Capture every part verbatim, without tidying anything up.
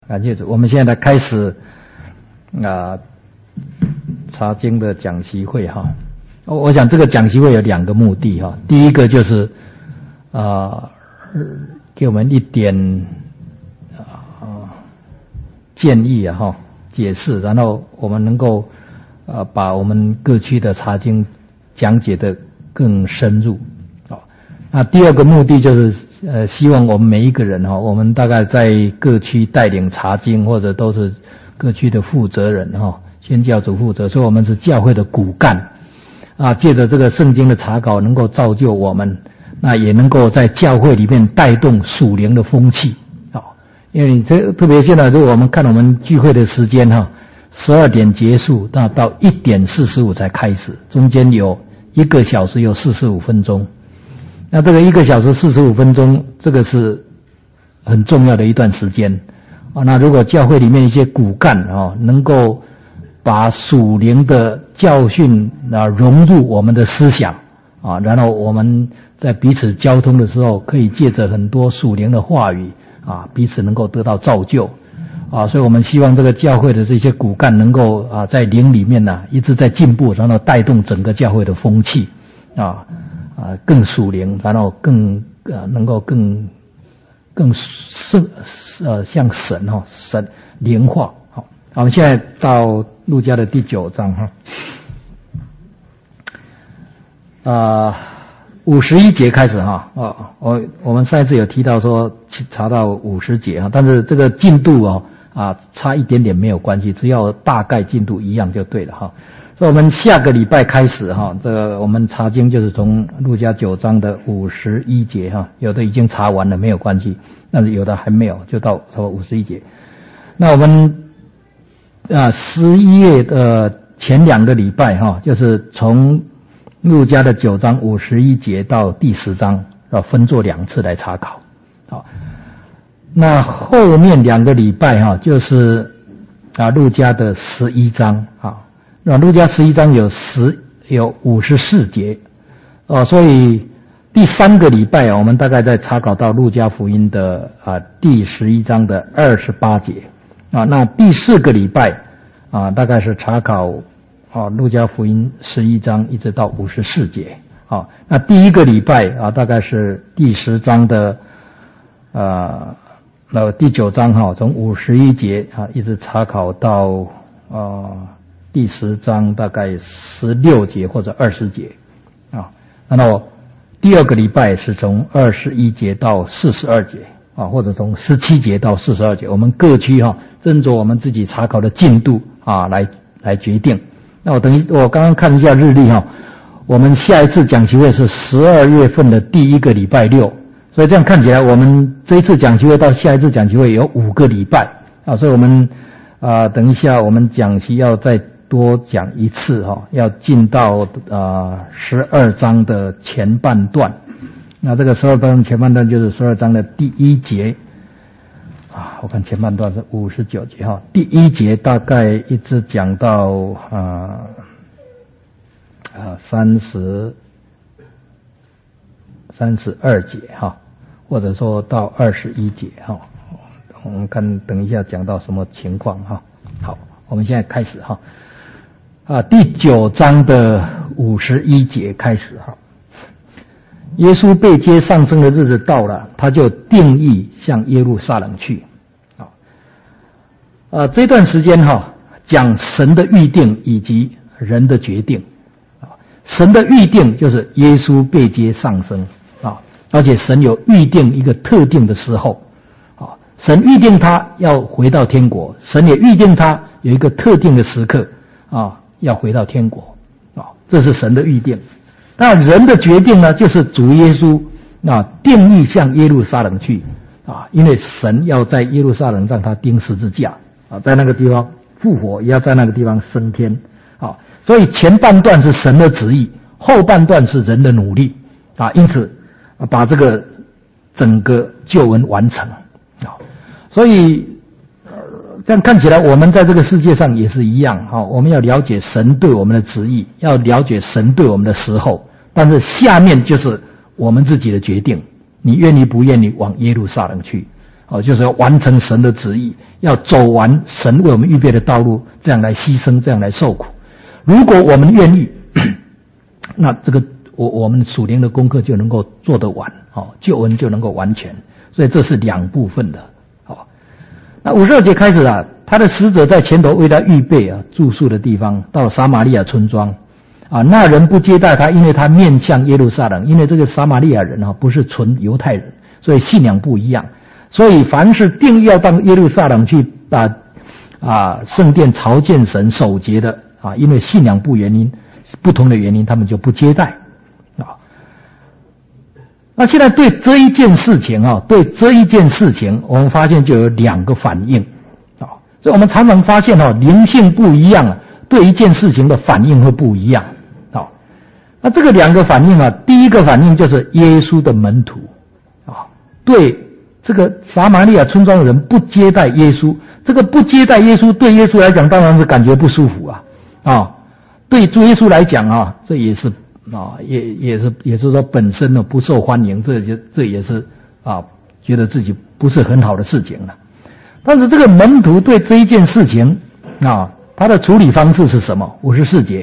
感谢主。我们现在开始啊查经的讲习会哈。我想这个讲习会有两个目的哈。第一个就是啊、呃、给我们一点啊建议啊哈解释，然后我们能够啊把我们各区的查经讲解的更深入。好，那第二个目的就是呃，希望我们每一个人哈，我们大概在各区带领查经，或者都是各区的负责人哈，宣教组负责，所以我们是教会的骨干啊。借着这个圣经的查考，能够造就我们，那也能够在教会里面带动属灵的风气啊。因为这特别现在，如果我们看我们聚会的时间哈，十二点结束，那到一点四十五才开始，中间有一个小时有四十五分钟。那这个一个小时四十五分钟，这个是很重要的一段时间啊。那如果教会里面一些骨干啊，能够把属灵的教训啊融入我们的思想啊，然后我们在彼此交通的时候，可以借着很多属灵的话语啊，彼此能够得到造就啊。所以我们希望这个教会的这些骨干能够啊，在灵里面呢、啊、一直在进步，然后带动整个教会的风气啊。啊，更属灵，然后更呃能够更更圣呃像神哈、哦、神灵化。好，我们现在到路加的第九章哈，啊五十一节开始哈啊，我我们上一次有提到说查到五十节哈，但是这个进度哦啊差一点点没有关系，只要大概进度一样就对了哈。所以我们下个礼拜开始哈，这个我们查经就是从路加九章的五十一节哈，有的已经查完了没有关系，但是有的还没有，就到差不多五十一节。那我们啊十一月的前两个礼拜哈，就是从路加的九章五十一节到第十章，要分作两次来查考。好，那后面两个礼拜哈，就是啊路加的十一章啊。那路加十一章有十有五十四节哦，所以第三个礼拜啊，我们大概在查考到路加福音的啊第十一章的二十八节啊。那第四个礼拜啊，大概是查考啊路加福音十一章一直到五十四节啊。那第一个礼拜啊，大概是第十章的呃那第九章哈，从五十一节啊一直查考到啊。第十章大概十六节或者二十节啊，然后第二个礼拜是从二十一节到四十二节啊，或者从十七节到四十二节，我们各区哈斟酌我们自己查考的进度啊来来决定。那我等于我刚刚看一下日历哈，我们下一次讲习会是十二月份的第一个礼拜六，所以这样看起来我们这一次讲习会到下一次讲习会有五个礼拜啊，所以我们啊等一下我们讲习要再多讲一次哈，要进到啊十二章的前半段。那这个十二章前半段就是十二章的第一节啊，我看前半段是五十九节哈，第一节大概一直讲到啊啊三十三十二节哈，或者说到二十一节哈。我们看等一下讲到什么情况哈。好，我们现在开始哈。啊，第九章的五十一节开始哈。耶稣被接上升的日子到了，他就定义向耶路撒冷去。啊，啊，这段时间哈，讲神的预定以及人的决定。啊，神的预定就是耶稣被接上升啊，而且神有预定一个特定的时候。啊，神预定他要回到天国，神也预定他有一个特定的时刻啊。要回到天国啊，这是神的预定。那人的决定呢，就是主耶稣啊定义向耶路撒冷去啊，因为神要在耶路撒冷让他钉十字架啊，在那个地方复活，也要在那个地方升天啊。所以前半段是神的旨意，后半段是人的努力啊，因此把这个整个救恩完成啊。所以但看起来我们在这个世界上也是一样哈，我们要了解神对我们的旨意，要了解神对我们的时候，但是下面就是我们自己的决定，你愿意不愿意往耶路撒冷去哦，就是要完成神的旨意，要走完神为我们预备的道路，这样来牺牲，这样来受苦。如果我们愿意，那这个我我们属灵的功课就能够做得完，哦，救恩就能够完全。所以这是两部分的。哦，那五十二节开始啊，他的使者在前头为他预备啊住宿的地方，到了撒玛利亚村庄。啊，那人不接待他，因为他面向耶路撒冷，因为这个撒玛利亚人啊不是纯犹太人，所以信仰不一样，所以凡是定义要到耶路撒冷去把啊圣殿朝见神守节的啊，因为信仰不原因不同的原因，他们就不接待啊。那现在对这一件事情啊，对这一件事情，我们发现就有两个反应啊，所以我们常常发现哦，灵性不一样，对一件事情的反应会不一样。那这个两个反应啊，第一个反应就是耶稣的门徒啊，对这个撒玛利亚村庄的人不接待耶稣，这个不接待耶稣对耶稣来讲当然是感觉不舒服啊啊，对主耶稣来讲啊，这也是啊也也是也是说本身呢不受欢迎，这就这也是啊觉得自己不是很好的事情了。但是这个门徒对这一件事情啊，他的处理方式是什么？五十四节。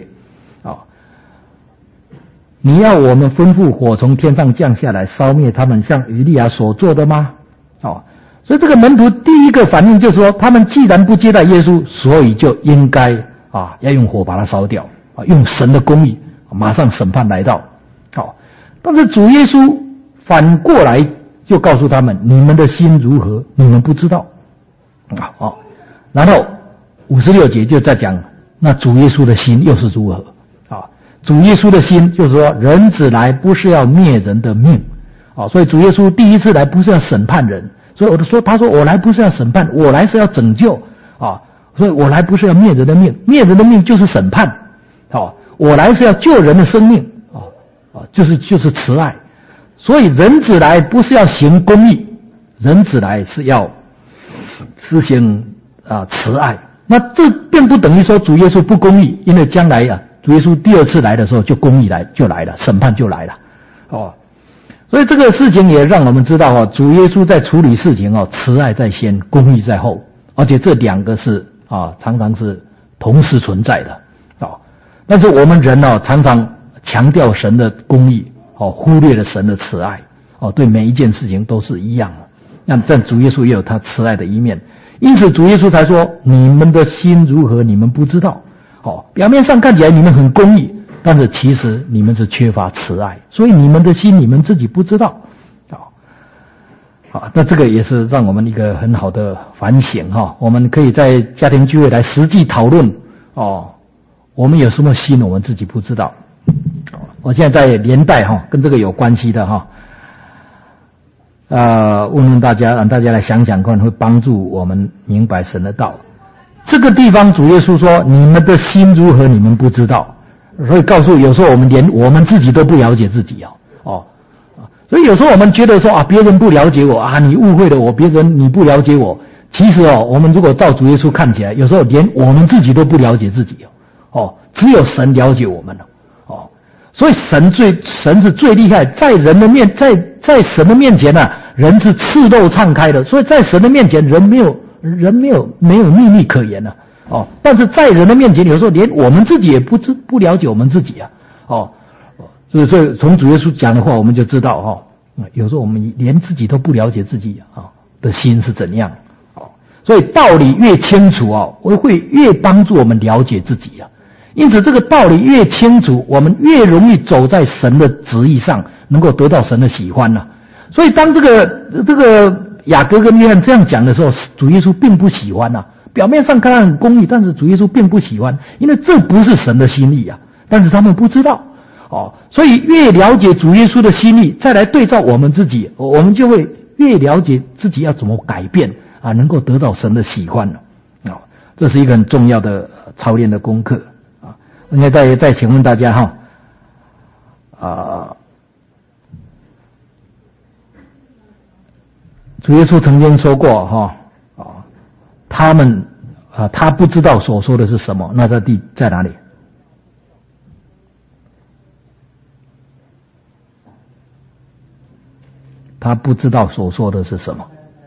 你要我们吩咐火从天上降下来烧灭他们，像以利亚所做的吗？哦，所以这个门徒第一个反应就是说，他们既然不接待耶稣，所以就应该啊要用火把它烧掉啊，用神的公义马上审判来到。哦，但是主耶稣反过来就告诉他们，你们的心如何，你们不知道啊。哦，然后五十六节就在讲，那主耶稣的心又是如何？主耶稣的心就是说，人子来不是要灭人的命，啊，所以主耶稣第一次来不是要审判人，所以我就说，他说我来不是要审判，我来是要拯救，啊，所以我来不是要灭人的命，灭人的命就是审判，啊，我来是要救人的生命，啊啊，就是就是慈爱，所以人子来不是要行公义，人子来是要实行啊慈爱，那这并不等于说主耶稣不公义，因为将来啊。主耶稣第二次来的时候，就公义来就来了，审判就来了，哦，所以这个事情也让我们知道哦，主耶稣在处理事情哦，慈爱在先，公义在后，而且这两个是啊，常常是同时存在的，哦，但是我们人哦，常常强调神的公义，哦，忽略了神的慈爱，哦，对每一件事情都是一样的。那这主耶稣也有他慈爱的一面，因此主耶稣才说：你们的心如何，你们不知道。哦，表面上看起来你们很公义，但是其实你们是缺乏慈爱，所以你们的心你们自己不知道。好，好，那这个也是让我们一个很好的反省哈。我们可以在家庭聚会来实际讨论哦，我们有什么心我们自己不知道。我现在在连带哈，跟这个有关系的哈，呃，问问大家，让大家来想想看，会帮助我们明白神的道。这个地方主耶稣说，你们的心如何你们不知道，所以告诉有时候我们连我们自己都不了解自己哦哦，所以有时候我们觉得说啊，别人不了解我啊，你误会了我，别人你不了解我，其实哦，我们如果照主耶稣看起来，有时候连我们自己都不了解自己哦，哦，只有神了解我们了哦，所以神最神是最厉害，在人的面在在神的面前呢、啊，人是赤露敞开的，所以在神的面前人没有。人没有没有秘密可言了、啊、哦，但是在人的面前，有时候连我们自己也不知不了解我们自己啊，哦，所以所以从主耶稣讲的话，我们就知道哈、哦，有时候我们连自己都不了解自己啊、哦、的心是怎样，哦，所以道理越清楚啊、哦，会越帮助我们了解自己啊，因此这个道理越清楚，我们越容易走在神的旨意上，能够得到神的喜欢呢、啊。所以当这个这个。雅各跟约翰这样讲的时候，主耶稣并不喜欢啊。表面上看很公义，但是主耶稣并不喜欢，因为这不是神的心意啊。但是他们不知道哦，所以越了解主耶稣的心意，再来对照我们自己，我们就会越了解自己要怎么改变啊，能够得到神的喜欢了啊、哦。这是一个很重要的操练的功课啊。应该再再请问大家哈啊。主耶稣曾经说过哈啊，他们啊，他不知道所说的是什么，那在地在哪里？他不知道所说的是什么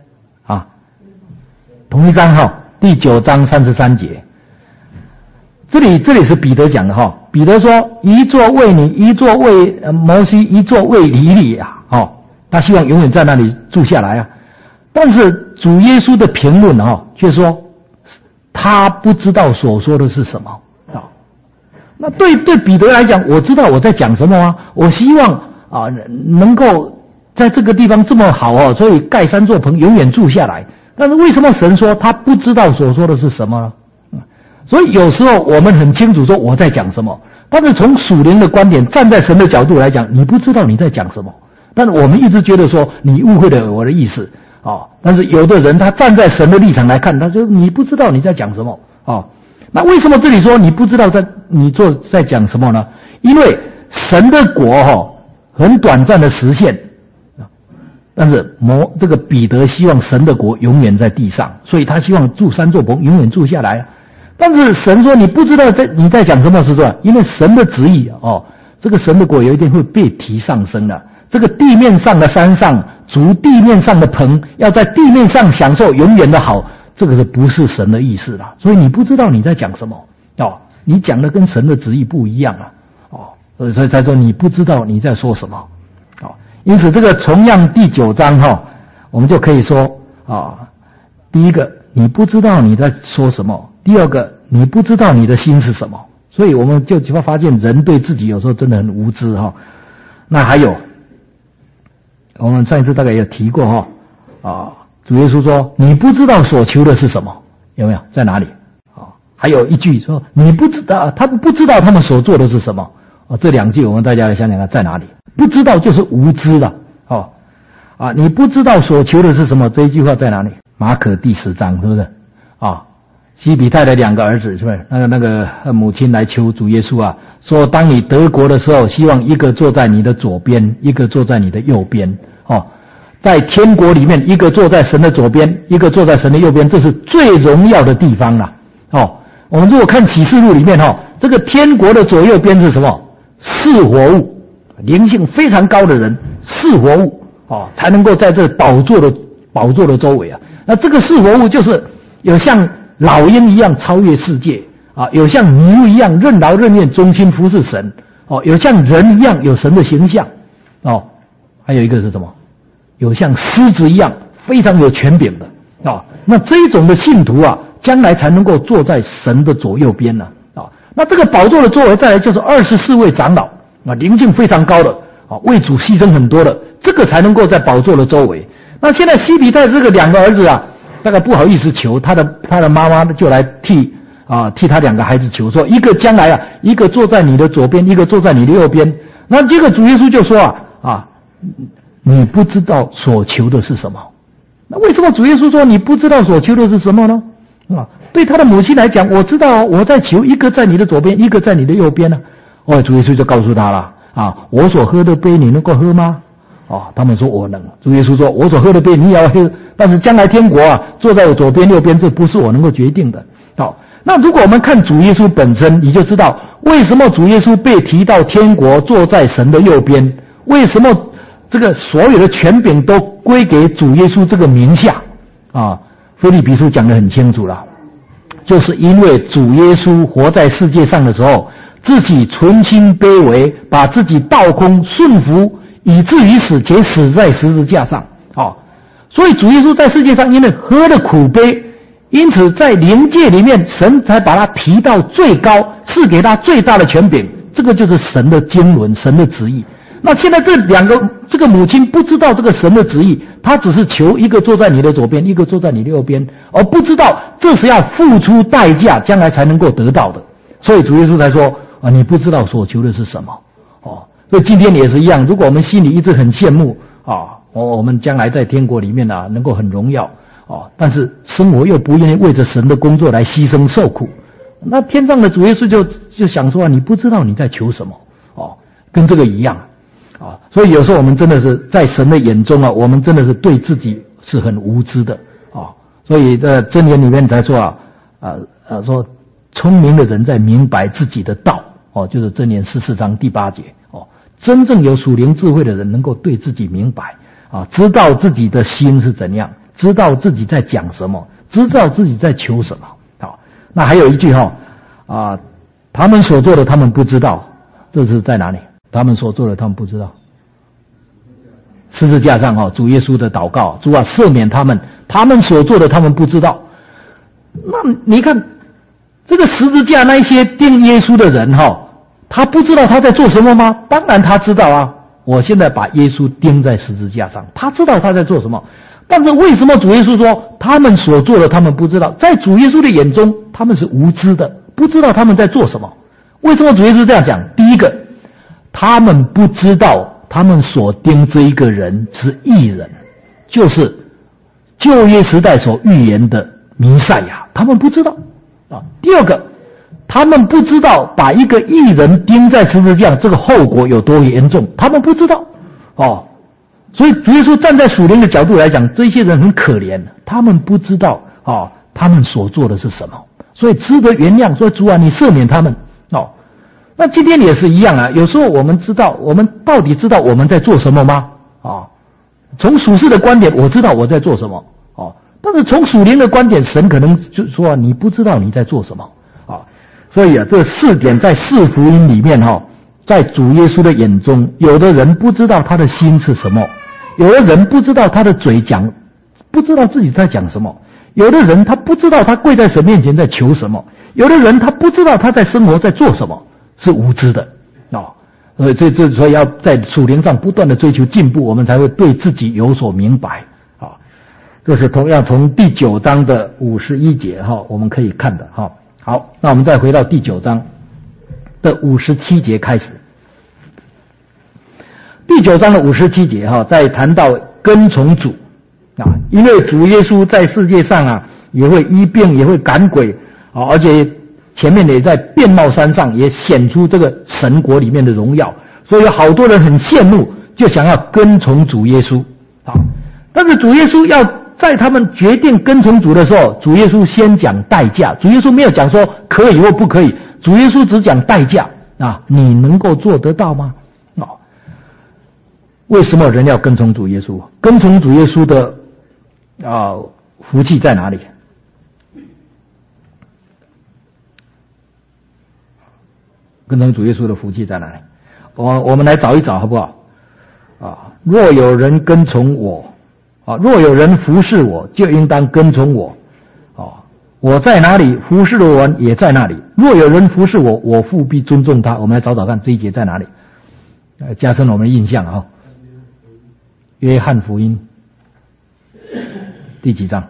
啊，同一章哈，第九章三十三节。这里这里是彼得讲的哈，彼得说一座为你，一座为摩西，一座为以利亚，哦，他希望永远在那里住下来啊。但是主耶稣的评论哈，却说他不知道所说的是什么啊。那对对彼得来讲，我知道我在讲什么啊，我希望啊能够在这个地方这么好哦，所以盖三座棚永远住下来。但是为什么神说他不知道所说的是什么呢？所以有时候我们很清楚说我在讲什么，但是从属灵的观点，站在神的角度来讲，你不知道你在讲什么。但是我们一直觉得说你误会了我的意思哦。但是有的人他站在神的立场来看，他就你不知道你在讲什么哦。那为什么这里说你不知道在你做在讲什么呢？因为神的国哦很短暂的实现，但是摩这个彼得希望神的国永远在地上，所以他希望住三座棚永远住下来。但是神说你不知道在你在讲什么是吧？因为神的旨意哦，这个神的国有一天会被提上升的。这个地面上的山上筑地面上的棚，要在地面上享受永远的好，这个是不是神的意思啦？所以你不知道你在讲什么哦，你讲的跟神的旨意不一样啊哦，所以他说你不知道你在说什么哦。因此这个同样第九章哈、哦，我们就可以说啊、哦，第一个你不知道你在说什么。第二个，你不知道你的心是什么，所以我们就会发现人对自己有时候真的很无知哈。那还有，我们上一次大概有提过哈啊，主耶稣说你不知道所求的是什么，有没有？在哪里？啊，还有一句说你不知道，他们不知道他们所做的是什么。啊，这两句我们大家来想想看在哪里？不知道就是无知了哦。啊，你不知道所求的是什么？这一句话在哪里？马可第十章是不是？啊。西比泰的两个儿子是不是？那个那个母亲来求主耶稣啊，说当你得国的时候，希望一个坐在你的左边，一个坐在你的右边。哦，在天国里面，一个坐在神的左边，一个坐在神的右边，这是最荣耀的地方了。哦，我们如果看启示录里面哈、哦，这个天国的左右边是什么？是活物，灵性非常高的人，是活物哦，才能够在这宝座的宝座的周围啊。那这个是活物就是有像老鹰一样超越世界啊，有像牛一样任劳任怨忠心服侍神哦，有像人一样有神的形象哦，还有一个是什么？有像狮子一样非常有权柄的啊。那这一种的信徒啊，将来才能够坐在神的左右边呢啊。那这个宝座的周围再来就是二十四位长老啊，灵性非常高的啊，为主牺牲很多的，这个才能够在宝座的周围。那现在西比泰这个两个儿子啊，大概不好意思求他的他的妈妈就来替啊替他两个孩子求说，一个将来啊，一个坐在你的左边，一个坐在你的右边。那这个主耶稣就说啊啊，你不知道所求的是什么。那为什么主耶稣说你不知道所求的是什么呢？啊，对他的母亲来讲，我知道我在求一个在你的左边，一个在你的右边呢、啊。哦，主耶稣就告诉他了啊，我所喝的杯你能够喝吗？哦，他们说我能。主耶稣说，我所喝的杯你也要喝，但是将来天国啊，坐在我左边右边，这不是我能够决定的。好、哦，那如果我们看主耶稣本身，你就知道为什么主耶稣被提到天国，坐在神的右边，为什么这个所有的权柄都归给主耶稣这个名下啊。腓立比书讲得很清楚了，就是因为主耶稣活在世界上的时候，自己存心卑微，把自己倒空顺服，以至于死，且死在十字架上。哦，所以主耶稣在世界上因为喝了苦杯，因此在灵界里面，神才把他提到最高，赐给他最大的权柄。这个就是神的经纶，神的旨意。那现在这两个这个母亲不知道这个神的旨意，她只是求一个坐在你的左边，一个坐在你的右边，而不知道这是要付出代价，将来才能够得到的。所以主耶稣才说啊，你不知道所求的是什么。哦，所以今天也是一样，如果我们心里一直很羡慕啊，我我们将来在天国里面啊能够很荣耀啊，但是生活又不愿意为着神的工作来牺牲受苦，那天上的主耶稣就就想说啊，你不知道你在求什么哦，跟这个一样。啊，所以有时候我们真的是在神的眼中啊，我们真的是对自己是很无知的啊。所以在箴言里面才说啊，啊啊说聪明的人在明白自己的道哦，就是箴言十四章第八节哦。真正有属灵智慧的人能够对自己明白啊，知道自己的心是怎样， 知道自己在讲什么，知道自己在求什么。好，那还有一句哈啊，他们所做的他们不知道，这是在哪里？他们所做的他们不知道。十字架上哈，主耶稣的祷告，主啊赦免他们，他们所做的他们不知道。那你看这个十字架那一些钉耶稣的人哈，他不知道他在做什么吗？当然他知道啊。我现在把耶稣钉在十字架上，他知道他在做什么。但是为什么主耶稣说他们所做的他们不知道？在主耶稣的眼中，他们是无知的，不知道他们在做什么。为什么主耶稣这样讲？第一个，他们不知道他们所钉这一个人是义人，就是旧约时代所预言的弥赛亚，他们不知道啊。第二个，他们不知道把一个义人钉在十字架这个后果有多严重，他们不知道哦。所以主耶稣站在属灵的角度来讲，这些人很可怜，他们不知道哦，他们所做的是什么，所以值得原谅。所以主啊，你赦免他们哦。那今天也是一样啊，有时候我们知道，我们到底知道我们在做什么吗？哦，从属世的观点，我知道我在做什么哦，但是从属灵的观点，神可能就说、啊、你不知道你在做什么啊。所以啊，这四点在四福音里面哈、哦，在主耶稣的眼中，有的人不知道他的心是什么，有的人不知道他的嘴讲，不知道自己在讲什么，有的人他不知道他跪在神面前在求什么，有的人他不知道他在生活在做什么，是无知的哦。所以这这所以要在属灵上不断的追求进步，我们才会对自己有所明白啊。这是同样从第九章的五十一节哈，我们可以看的哈。好，那我们再回到第九章的五十七节开始。第九章的五十七节哈，在谈到跟从主啊，因为主耶稣在世界上啊，也会医病，也会赶鬼啊，而且前面也在变貌山上也显出这个神国里面的荣耀，所以有好多人很羡慕，就想要跟从主耶稣啊。但是主耶稣要在他们决定跟从主的时候，主耶稣先讲代价。主耶稣没有讲说可以或不可以，主耶稣只讲代价啊，你能够做得到吗？哦，为什么人要跟从主耶稣？跟从主耶稣的啊福气在哪里？跟从主耶稣的福气在哪里？我我们来找一找好不好？啊，若有人跟从我。啊，若有人服侍我，就应当跟从我。哦，我在哪里，服侍的人也在那里。若有人服侍我，我父必尊重他。我们来找找看这一节在哪里，呃，加深我们的印象啊、哦。约翰福音第几章？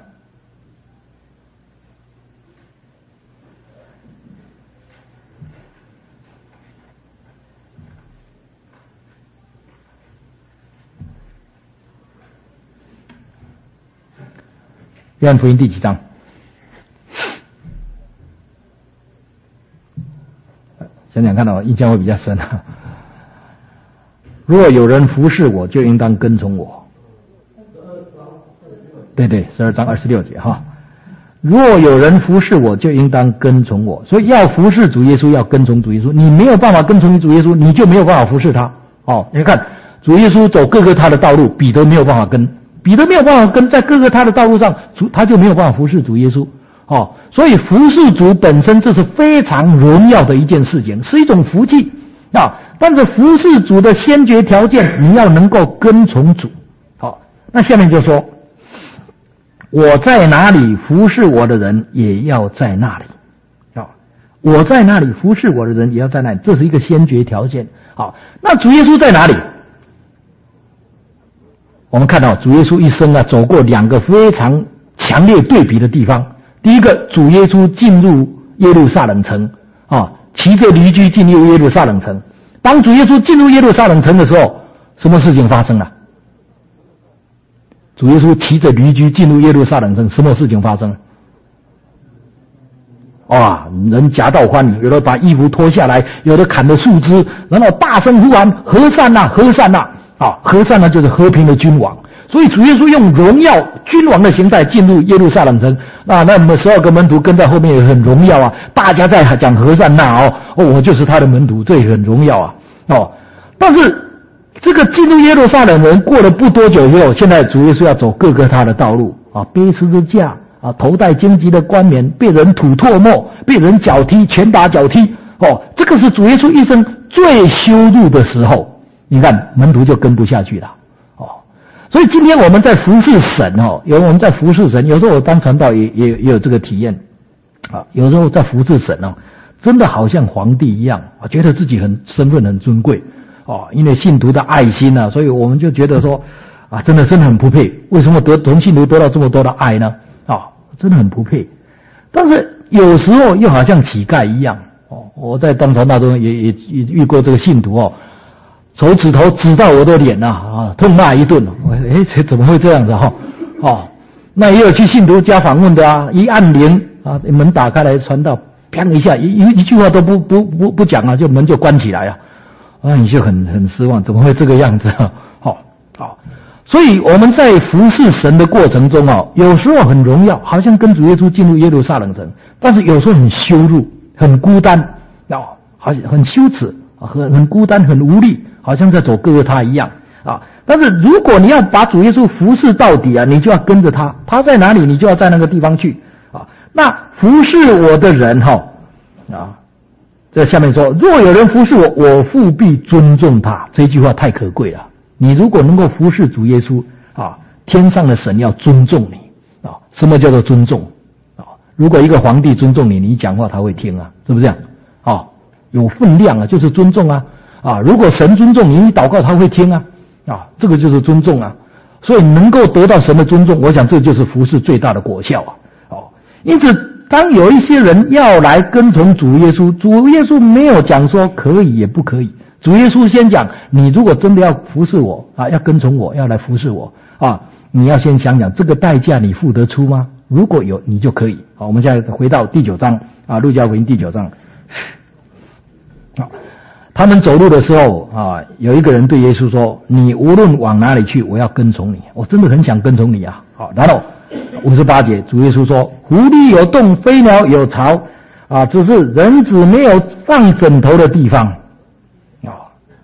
约翰福音第几章？想想看到印象会比较深啊。若有人服侍我，就应当跟从我。对对，十二章二十六节哈。若有人服侍我，就应当跟从我。所以要服侍主耶稣，要跟从主耶稣。你没有办法跟从主耶稣，你就没有办法服侍他。哦，你看主耶稣走各个他的道路，彼得没有办法跟。彼得没有办法跟在各个他的道路上，主他就没有办法服侍主耶稣哦。所以服侍主本身这是非常荣耀的一件事情，是一种福气啊。但是服侍主的先决条件，你要能够跟从主。好、哦，那下面就说，我在哪里服侍我的人，也要在那里。啊、哦，我在那里服侍我的人，也要在那里，这是一个先决条件。好、哦，那主耶稣在哪里？我们看到主耶稣一生啊，走过两个非常强烈对比的地方。第一个，主耶稣进入耶路撒冷城啊，骑着驴驹进入耶路撒冷城。当主耶稣进入耶路撒冷城的时候，什么事情发生了？主耶稣骑着驴驹进入耶路撒冷城，什么事情发生了？哇，人夹道欢，有的把衣服脱下来，有的砍了树枝，然后大声呼喊：和散那，和散那！啊，和善呢就是和平的君王，所以主耶稣用荣耀君王的形态进入耶路撒冷城。那那么十二个门徒跟在后面也很荣耀啊，大家在讲和善那哦哦，我就是他的门徒，这也很荣耀啊哦。但是这个进入耶路撒冷人过了不多久以后，现在主耶稣要走各个他的道路啊，背十字架啊，头戴荆棘的冠冕，被人吐唾沫，被人脚踢，拳打脚踢。哦，这个是主耶稣一生最羞辱的时候。你看门徒就跟不下去了。哦，所以今天我们在服侍神哦，有我们在服侍神，有时候我当传道也也也有这个体验。啊，有时候在服侍神哦，真的好像皇帝一样，啊，觉得自己很身份很尊贵。哦，因为信徒的爱心啊，所以我们就觉得说，啊，真的真的很不配。为什么得同信徒得到这么多的爱呢？啊，真的很不配。但是有时候又好像乞丐一样。哦，我在当传道中也也也遇过这个信徒哦，手指头指到我的脸呐，啊，痛骂一顿。我哎，怎么会这样子哈？哦，那也有去信徒家访问的啊，一按铃啊，门打开来，传道，砰一下，一一一句话都不不不不讲啊，就门就关起来啊。啊，你就很很失望，怎么会这个样子啊？好，好，所以我们在服侍神的过程中啊，有时候很荣耀，好像跟主耶稣进入耶路撒冷城，但是有时候很羞辱，很孤单，哦，好像很羞耻，很很孤单，很无力，好像在走哥哥他一样啊。但是如果你要把主耶稣服侍到底啊，你就要跟着他，他在哪里，你就要在那个地方去啊。那服侍我的人哈啊。这下面说，若有人服侍我，我父必尊重他。这句话太可贵了。你如果能够服侍主耶稣啊，天上的神要尊重你啊。什么叫做尊重啊？如果一个皇帝尊重你，你讲话他会听啊，是不是这样？啊，有分量啊，就是尊重啊。啊，如果神尊重你，你祷告他会听啊。啊，这个就是尊重啊。所以能够得到神的尊重，我想这就是服侍最大的果效啊。哦，因此。当有一些人要来跟从主耶稣，主耶稣没有讲说可以也不可以，主耶稣先讲，你如果真的要服侍我啊，要跟从我，要来服侍我啊，你要先想想这个代价你付得出吗？如果有，你就可以。好，我们现在回到第九章啊，路加福音第九章。好，他们走路的时候啊，有一个人对耶稣说：“你无论往哪里去，我要跟从你。”我真的很想跟从你啊。好，然后五十八节，主耶稣说：“狐狸有洞，飞鸟有巢，啊，只是人子没有放枕头的地方。”啊，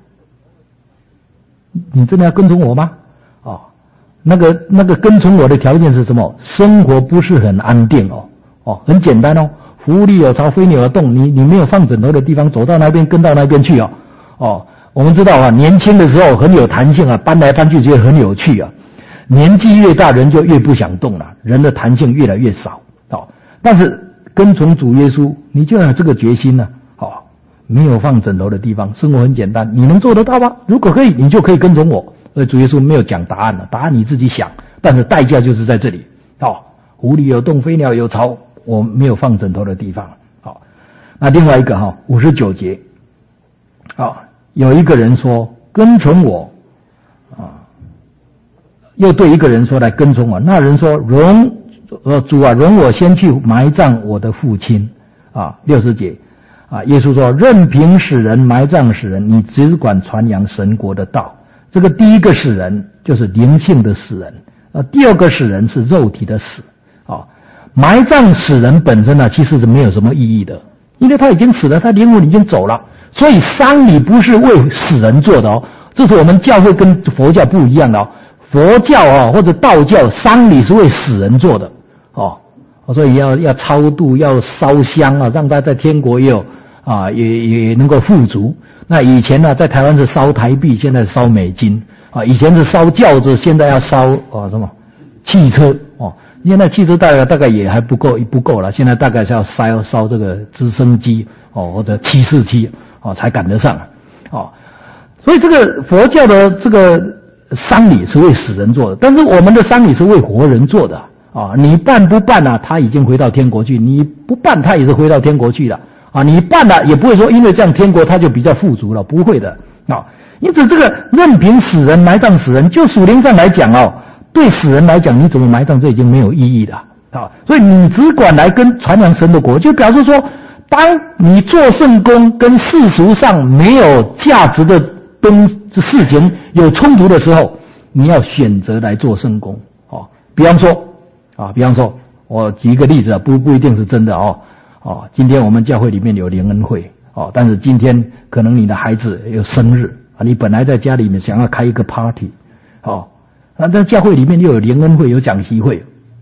你真的要跟从我吗？啊，那个那个跟从我的条件是什么？生活不是很安定哦，哦，很简单哦。狐狸有巢，飞鸟有洞，你你没有放枕头的地方，走到那边跟到那边去哦。哦，我们知道啊，年轻的时候很有弹性啊，搬来搬去觉得很有趣啊。年纪越大，人就越不想动了，人的弹性越来越少。哦，但是跟从主耶稣，你就要有这个决心呢。哦，没有放枕头的地方，生活很简单，你能做得到吗？如果可以，你就可以跟从我。而主耶稣没有讲答案了，答案你自己想，但是代价就是在这里。哦，狐狸有洞，飞鸟有巢，我没有放枕头的地方。好，那另外一个哈，五十九节，啊，有一个人说跟从我，啊，又对一个人说来跟从我。那人说容，呃，主啊，容我先去埋葬我的父亲。啊，六十节，啊，耶稣说任凭死人埋葬死人，你只管传扬神国的道。这个第一个死人就是灵性的死人，呃，第二个死人是肉体的死。啊，埋葬死人本身呢，其实是没有什么意义的，因为他已经死了，他灵魂已经走了，所以丧礼不是为死人做的哦。这是我们教会跟佛教不一样的哦。佛教啊或者道教丧礼是为死人做的哦，所以要要超度，要烧香啊，让他在天国也有啊，也也能够富足。那以前呢，在台湾是烧台币，现在是烧美金啊。以前是烧轿子，现在要烧啊什么汽车哦。现在汽车大概大概也还不够不够了，现在大概是要烧烧这个直升机哦，或者七四七哦才赶得上哦。所以这个佛教的这个丧礼是为死人做的，但是我们的丧礼是为活人做的啊。你办不办啊？他已经回到天国去；你不办，他也是回到天国去了啊。你办了，也不会说因为这样天国他就比较富足了，不会的啊。因此，这个任凭死人埋葬死人，就属灵上来讲哦。对死人来讲，你怎么埋葬这已经没有意义了啊！所以你只管来跟传扬神的国，就表示说，当你做圣工跟世俗上没有价值的东事情有冲突的时候，你要选择来做圣工哦。比方说啊，比方说，我举一个例子啊，不不一定是真的哦。哦，今天我们教会里面有联恩会哦，但是今天可能你的孩子有生日啊，你本来在家里面想要开一个 party 哦。啊，在教会里面又有联恩会，有讲习会，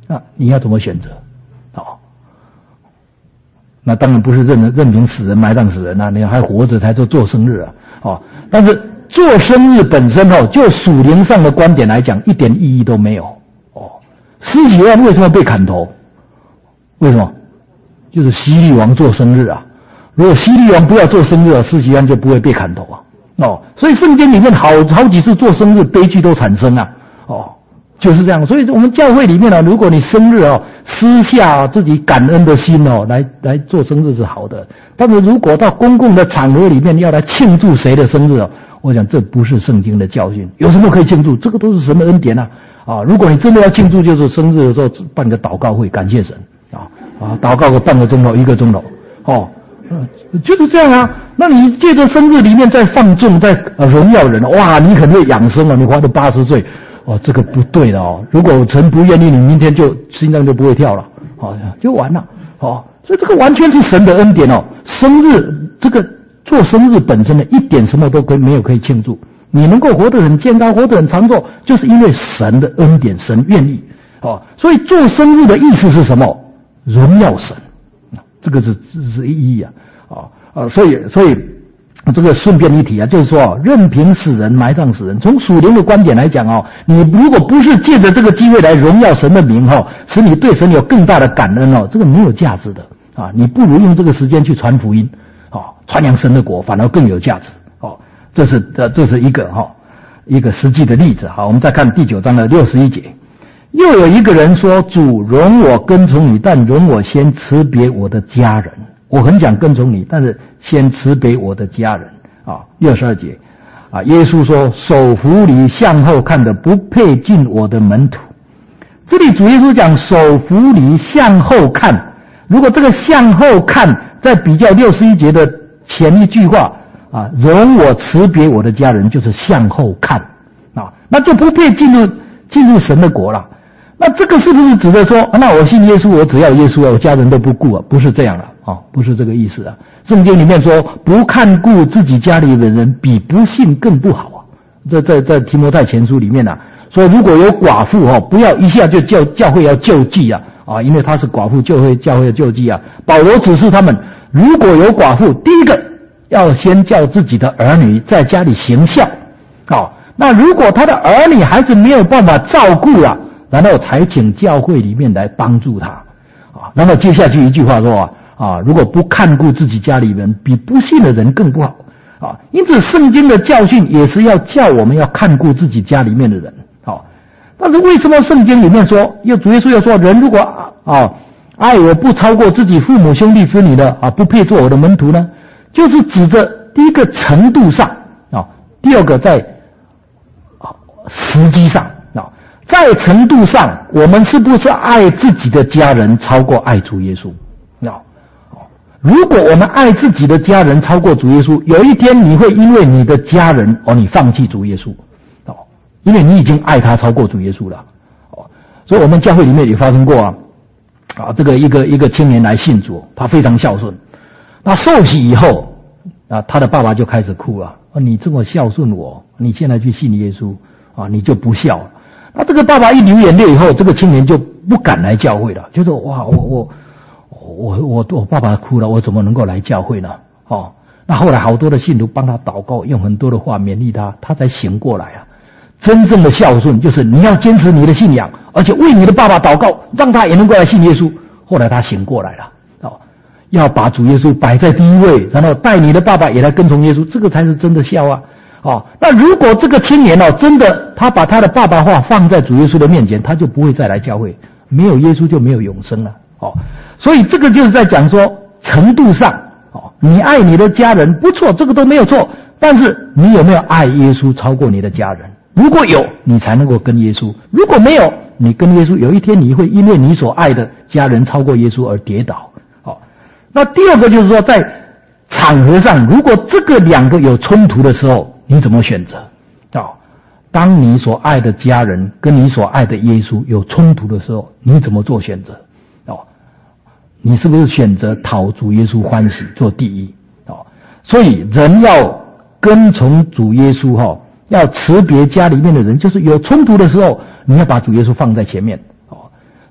啊，你要怎么选择？哦，那当然不是任任凭死人埋葬死人啊，你还活着才做做生日啊，哦，但是做生日本身哦，就属灵上的观点来讲，一点意义都没有哦。施洗约翰为什么被砍头？为什么？就是希律王做生日啊！如果希律王不要做生日啊，施洗约翰就不会被砍头啊！哦，所以圣经里面好好几次做生日悲剧都产生啊！哦，就是这样。所以我们教会里面呢、啊，如果你生日哦，私下自己感恩的心哦，来来做生日是好的。但是如果到公共的场合里面要来庆祝谁的生日哦，我想这不是圣经的教训。有什么可以庆祝？这个都是神的恩典啊！啊，如果你真的要庆祝，就是生日的时候办个祷告会，感谢神啊啊，祷告个半个钟头、一个钟头，哦，嗯，就是这样啊。那你借着生日里面再放纵、再呃荣耀人，哇，你可能会养生啊，你活到八十岁，哦，这个不对的哦。如果神不愿意，你明天就心脏就不会跳了，哦，就完了，哦。所以这个完全是神的恩典哦。生日这个做生日本身的一点什么都可以没有可以庆祝。你能够活得很健康，活得很长寿，就是因为神的恩典，神愿意哦。所以做生日的意思是什么？荣耀神，这个是这是意义啊，啊啊，所以所以这个顺便一提啊，就是说任凭死人埋葬死人。从属灵的观点来讲哦，你如果不是借着这个机会来荣耀神的名哈，使你对神有更大的感恩哦，这个没有价值的啊。你不如用这个时间去传福音，哦，传扬神的国，反而更有价值哦。这是呃，这是一个哈、哦、一个实际的例子。好，我们再看第九章的六十一节，又有一个人说：“主，容我跟从你，但容我先辞别我的家人。我很想跟从你，但是先辞别我的家人。”啊，六十二节，啊，耶稣说：“手扶犁向后看的，不配进我的门徒。”这里主耶稣讲手扶犁向后看，如果这个向后看再比较六十一节的前一句话。啊，容我辞别我的家人，就是向后看啊，那就不配进入进入神的国了。那这个是不是指的说，啊、那我信耶稣，我只要耶稣啊，我家人都不顾啊？不是这样了啊，不是这个意思啊。圣经里面说，不看顾自己家里的人，比不信更不好啊。在在在提摩太前书里面啊，说如果有寡妇哦，不要一下就叫教会要救济啊啊，因为她是寡妇，就会教会要救济啊。保罗指示他们，如果有寡妇，第一个要先叫自己的儿女在家里行孝，哦，那如果他的儿女还是没有办法照顾了，然后才请教会里面来帮助他，啊，然后接下去一句话说啊，啊，如果不看顾自己家里人，比不信的人更不好，啊，因此圣经的教训也是要叫我们要看顾自己家里面的人，啊，但是为什么圣经里面说，又主耶稣要说，人如果啊爱我不超过自己父母兄弟子女的啊，不配做我的门徒呢？就是指着第一个程度上啊，第二个在啊时机上啊，在程度上，我们是不是爱自己的家人超过爱主耶稣啊？如果我们爱自己的家人超过主耶稣，有一天你会因为你的家人哦，你放弃主耶稣哦，因为你已经爱他超过主耶稣了哦。所以我们教会里面也发生过啊，啊，这个一个一个青年来信主，他非常孝顺。那受洗以后，啊，他的爸爸就开始哭了。啊，你这么孝顺我，你现在去信耶稣，啊，你就不孝了。那这个爸爸一流眼泪以后，这个青年就不敢来教会了，就说哇，我我我我我爸爸哭了，我怎么能够来教会呢？哦，那后来好多的信徒帮他祷告，用很多的话勉励他，他才醒过来啊。真正的孝顺就是你要坚持你的信仰，而且为你的爸爸祷告，让他也能够来信耶稣。后来他醒过来了。要把主耶稣摆在第一位，然后带你的爸爸也来跟从耶稣，这个才是真的孝啊！哦，那如果这个青年哦，真的他把他的爸爸话放在主耶稣的面前，他就不会再来教会，没有耶稣就没有永生了。哦，所以这个就是在讲说程度上，哦，你爱你的家人不错，这个都没有错，但是你有没有爱耶稣超过你的家人？如果有，你才能够跟耶稣；如果没有，你跟耶稣有一天你会因为你所爱的家人超过耶稣而跌倒。那第二个就是说，在场合上，如果这个两个有冲突的时候，你怎么选择？哦，当你所爱的家人跟你所爱的耶稣有冲突的时候，你怎么做选择？哦，你是不是选择讨主耶稣欢喜做第一？哦，所以人要跟从主耶稣哈，要辞别家里面的人，就是有冲突的时候，你要把主耶稣放在前面。哦，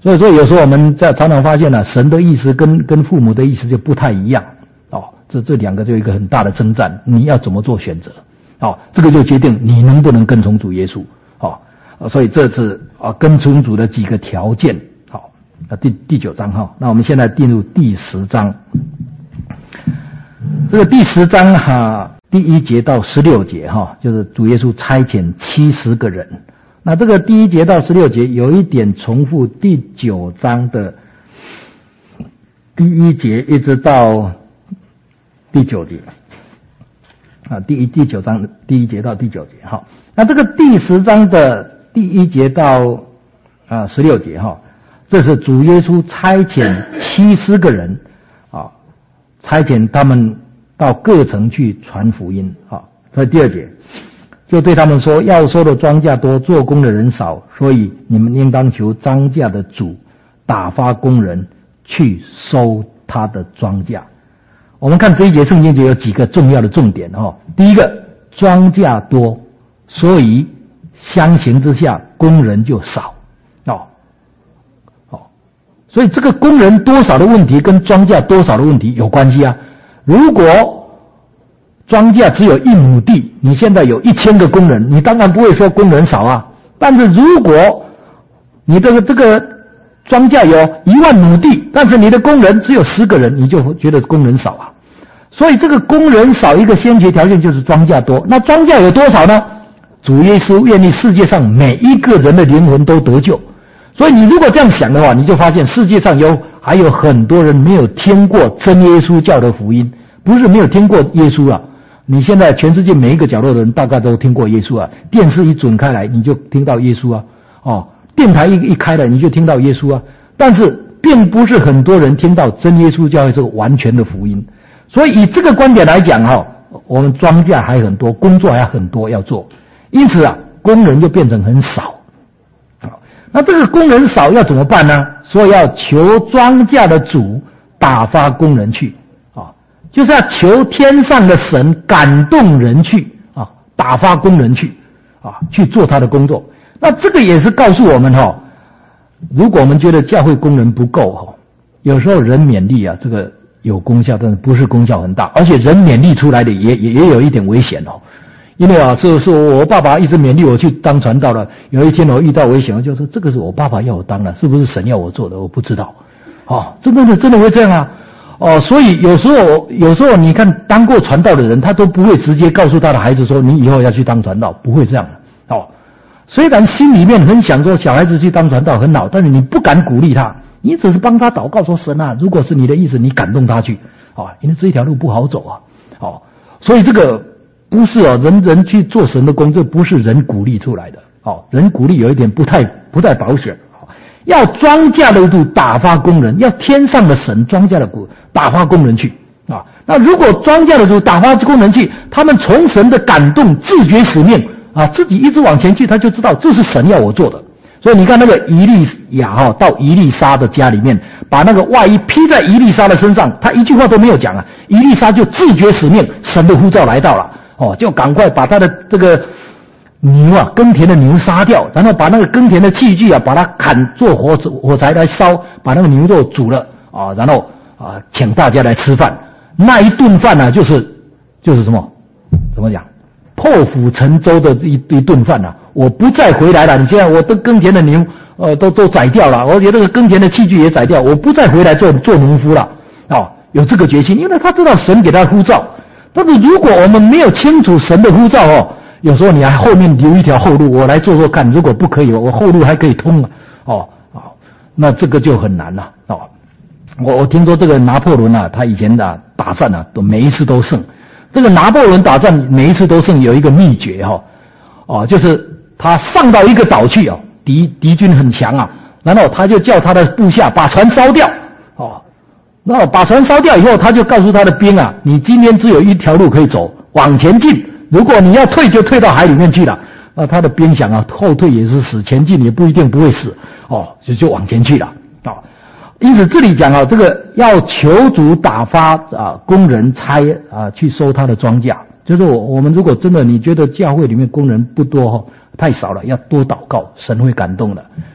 所以说有时候我们在常常发现呢、啊，神的意思跟跟父母的意思就不太一样哦，这这两个就有一个很大的征战，你要怎么做选择？哦，这个就决定你能不能跟从主耶稣。哦，所以这是啊跟从主的几个条件。好，啊第第九章哈，那我们现在进入第十章。这个第十章哈、啊，第一节到十六节哈，就是主耶稣差遣七十个人。那这个第一节到十六节有一点重复第九章的第一节一直到第九节啊，第一第九章的第一节到第九节哈。那这个第十章的第一节到啊十六节哈，这是主耶稣差遣七十个人啊，差遣他们到各城去传福音啊。所以第二节。就对他们说，要收的庄稼多，做工的人少，所以你们应当求庄稼的主打发工人去收他的庄稼。我们看这一节圣经就有几个重要的重点哦。第一个，庄稼多，所以相形之下工人就少哦哦，所以这个工人多少的问题跟庄稼多少的问题有关系啊。如果庄稼只有一亩地，你现在有一千个工人，你当然不会说工人少啊。但是如果你这个这个庄稼有一万亩地，但是你的工人只有十个人，你就觉得工人少啊。所以这个工人少一个先决条件就是庄稼多。那庄稼有多少呢？主耶稣愿意世界上每一个人的灵魂都得救。所以你如果这样想的话，你就发现世界上有还有很多人没有听过真耶稣教的福音，不是没有听过耶稣啊。你现在全世界每一个角落的人大概都听过耶稣啊，电视一准开来你就听到耶稣啊，哦，电台一一开来你就听到耶稣啊，但是并不是很多人听到真耶稣教会这个完全的福音。所以以这个观点来讲哈，我们庄稼还很多，工作还很多要做，因此啊，工人就变成很少。好，那这个工人少要怎么办呢？所以要求庄稼的主打发工人去。就是要求天上的神感动人去啊，打发工人去啊，去做他的工作。那这个也是告诉我们哈，如果我们觉得教会工人不够哈，有时候人勉励啊，这个有功效，但是不是功效很大，而且人勉励出来的也也也有一点危险哦。因为啊，是是我爸爸一直勉励我去当传道了，有一天我遇到危险，我就说这个是我爸爸要我当的，是不是神要我做的？我不知道。哦，真的真的会这样啊。哦，所以有时候，有时候你看当过传道的人，他都不会直接告诉他的孩子说你以后要去当传道，不会这样的。哦，虽然心里面很想说小孩子去当传道很好，但是你不敢鼓励他，你只是帮他祷告说神啊，如果是你的意思，你感动他去。哦，因为这一条路不好走啊。哦，所以这个不是哦，人人去做神的工，这不是人鼓励出来的。哦，人鼓励有一点不太不太保险。要庄稼的主打发工人，要天上的神庄稼的主打发工人去啊。那如果庄稼的主打发工人去，他们从神的感动自觉使命啊，自己一直往前去，他就知道这是神要我做的。所以你看那个以利亚哈到以利沙的家里面，把那个外衣披在以利沙的身上，他一句话都没有讲啊，以利沙就自觉使命，神的呼召来到了哦，就赶快把他的这个牛啊，耕田的牛杀掉，然后把那个耕田的器具啊，把它砍做火火柴来烧，把那个牛肉煮了啊，然后啊，请大家来吃饭。那一顿饭呢、啊，就是就是什么？怎么讲？破釜沉舟的一一顿饭啊！我不再回来了。你现在我的耕田的牛，呃，都都宰掉了，而且这个耕田的器具也宰掉，我不再回来做做农夫了。哦，有这个决心，因为他知道神给他呼召。但是如果我们没有清楚神的呼召哦。有时候你还后面留一条后路，我来做做看。如果不可以，我后路还可以通啊。哦，哦，那这个就很难了。哦，我我听说这个拿破仑啊，他以前的打战啊，都每一次都胜。这个拿破仑打战每一次都胜，有一个秘诀哈、哦，哦，就是他上到一个岛去哦，敌敌军很强啊，然后他就叫他的部下把船烧掉，哦，然后把船烧掉以后，他就告诉他的兵啊，你今天只有一条路可以走，往前进。如果你要退，就退到海里面去了。那他的兵想啊，后退也是死，前进也不一定不会死，哦，就就往前去了啊、哦。因此这里讲啊，这个要求主打发啊工人差啊去收他的庄稼，就是我我们如果真的你觉得教会里面工人不多哈、哦，太少了，要多祷告，神会感动的。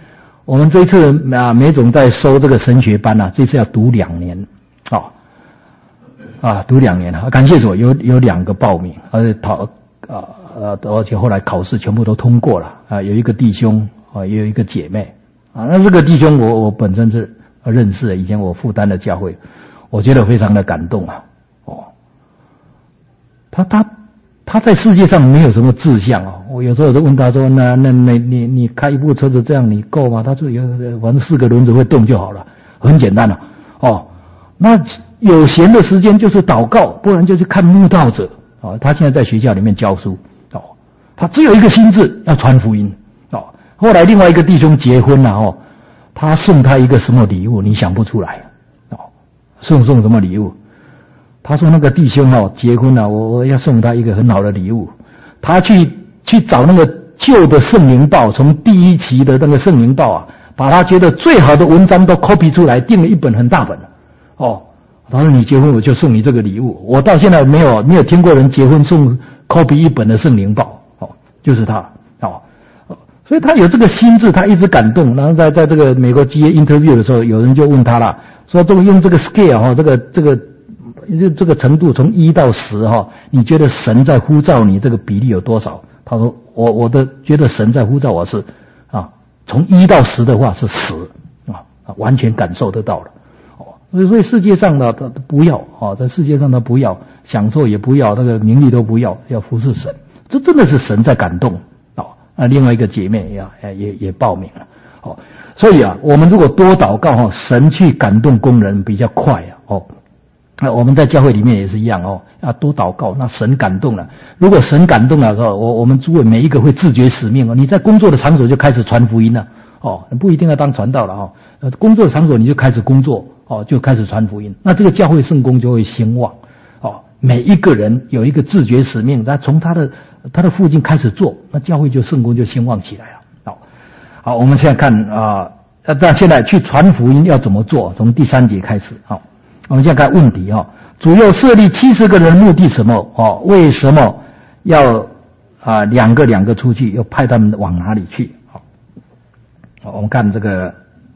我们这一次啊，梅总在收这个神学班啊，这次要读两年，哦，啊，读两年啊，感谢主，有有两个报名，而且考啊呃，而且后来考试全部都通过了啊，有一个弟兄啊，也有一个姐妹啊，那这个弟兄我我本身是认识的，以前我负担的教会，我觉得非常的感动啊，哦，他他。他在世界上没有什么志向哦，我有时候都问他说：“那那那你你开一部车子这样你够吗？”他说：“有反正四个轮子会动就好了，很简单了。”哦，那有闲的时间就是祷告，不然就是看慕道者哦。他现在在学校里面教书哦，他只有一个心志要传福音哦。后来另外一个弟兄结婚了哦，他送他一个什么礼物？你想不出来哦，送送什么礼物？他说那个弟兄哦结婚了，我我要送他一个很好的礼物。他去去找那个旧的圣灵报，从第一期的那个圣灵报啊，把他觉得最好的文章都 copy 出来，订了一本很大本哦。他说你结婚我就送你这个礼物。我到现在没有没有听过人结婚送 copy 一本的圣灵报哦，就是他哦。所以他有这个心智，他一直感动。然后在在这个美国基业 interview 的时候，有人就问他了，说这个用这个 scale 哈，这个这个。就这个程度从一到十哈，你觉得神在呼召你这个比例有多少？他说我我的觉得神在呼召我是啊，从一到十的话是十啊，完全感受得到了哦。所以世界上呢，他不要啊，在世界上他不要享受也不要那个名利都不要，要服侍神，这真的是神在感动哦。那另外一个姐妹也也也报名了哦。所以啊，我们如果多祷告哈，神去感动工人比较快啊哦。那我们在教会里面也是一样哦，要多祷告。那神感动了，如果神感动了哦，我我们诸位每一个会自觉使命哦。你在工作的场所就开始传福音了哦，不一定要当传道了哦。呃，工作的场所你就开始工作哦，就开始传福音。那这个教会圣工就会兴旺哦。每一个人有一个自觉使命，他从他的他的附近开始做，那教会就圣工就兴旺起来了。好，好，我们现在看啊，那、呃、现在去传福音要怎么做？从第三节开始好。我们现在看问题哈，主要设立七十个人的目的什么？哦，为什么要啊两个两个出去，要派他们往哪里去？好，我们看这个，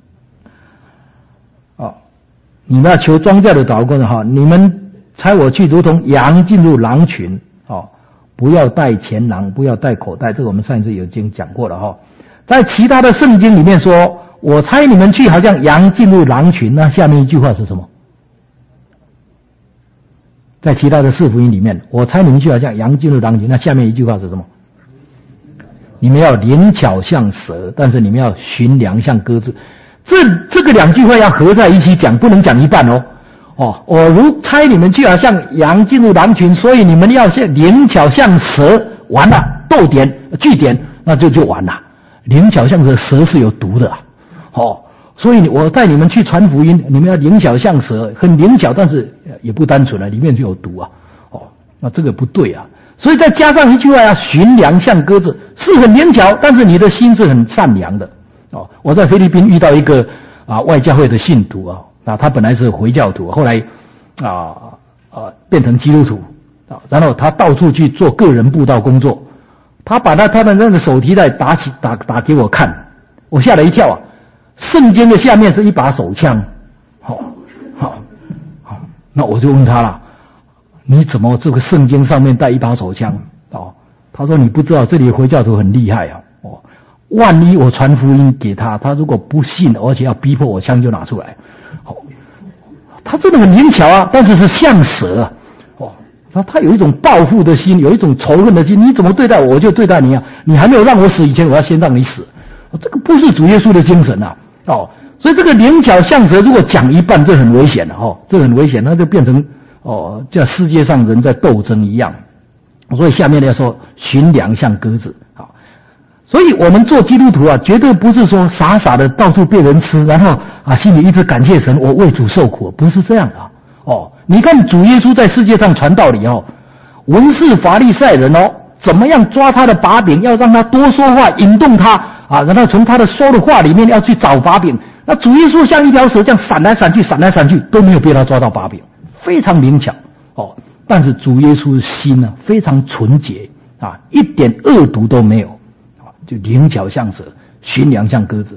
哦，你们要求庄稼的祷告呢哈，你们差我去，如同羊进入狼群哦，不要带钱囊，不要带口袋，这个我们上一次已经讲过了哈。在其他的圣经里面说，我差你们去，好像羊进入狼群，那下面一句话是什么？在其他的四福音里面，我猜你们去好像羊进入狼群，那下面一句话是什么？你们要灵巧像蛇，但是你们要驯良像鸽子。这这个两句话要合在一起讲，不能讲一半哦。哦，我如猜你们去好像羊进入狼群，所以你们要像灵巧像蛇，完了，逗点句点，那就就完了。灵巧像蛇，蛇是有毒的啊。哦。所以我带你们去传福音，你们要灵巧像蛇，很灵巧，但是也不单纯了，里面就有毒啊！哦，那这个不对啊！所以再加上一句话啊，驯良像鸽子，是很灵巧，但是你的心是很善良的哦。我在菲律宾遇到一个啊外教会的信徒啊，啊他本来是回教徒，后来啊啊变成基督徒啊，然后他到处去做个人布道工作，他把他他的那个手提袋打起打打给我看，我吓了一跳啊！圣经的下面是一把手枪，好，好，好，那我就问他了，你怎么这个圣经上面带一把手枪？哦，他说你不知道这里回教徒很厉害啊，哦，万一我传福音给他，他如果不信，而且要逼迫我，枪就拿出来，哦，他真的很灵巧啊，但是是像蛇啊，哦，他他有一种报复的心，有一种仇恨的心，你怎么对待我，我就对待你啊，你还没有让我死以前，我要先让你死，这个不是主耶稣的精神啊。哦，所以这个灵巧像蛇，如果讲一半，这很危险的哦，这很危险，那就变成哦，叫世界上人在斗争一样。所以下面要说驯良像鸽子，好，所以我们做基督徒啊，绝对不是说傻傻的到处被人吃，然后啊心里一直感谢神，我为主受苦，不是这样的哦。你看主耶稣在世界上传道理哦，文士法利赛人哦，怎么样抓他的把柄，要让他多说话，引动他。啊，然后从他的说的话里面要去找把柄，那主耶稣像一条蛇这样闪来闪去，闪来闪去，都没有被他抓到把柄，非常灵巧哦。但是主耶稣的心呢，非常纯洁啊，一点恶毒都没有啊，就灵巧像蛇，驯良像鸽子。那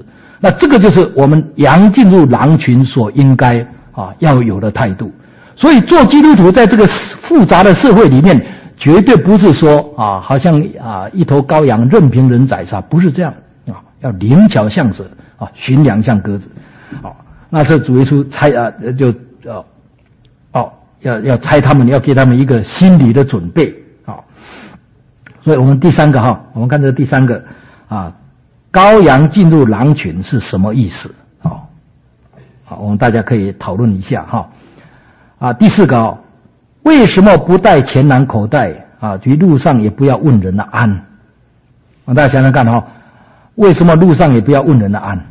那这个就是我们羊进入狼群所应该啊要有的态度。所以做基督徒在这个复杂的社会里面，绝对不是说啊好像啊一头羔羊任凭人宰杀，不是这样啊，要灵巧像蛇啊，驯良像鸽子。好、啊，那这主耶稣猜啊就呃哦要要猜他们，要给他们一个心理的准备啊。所以我们第三个哈，我们看这第三个啊，羔羊进入狼群是什么意思？好，好，我们大家可以讨论一下哈。啊，第四个哦，为什么不带钱囊口袋啊？去路上也不要问人的安。啊，大家想想看哈，为什么路上也不要问人的安？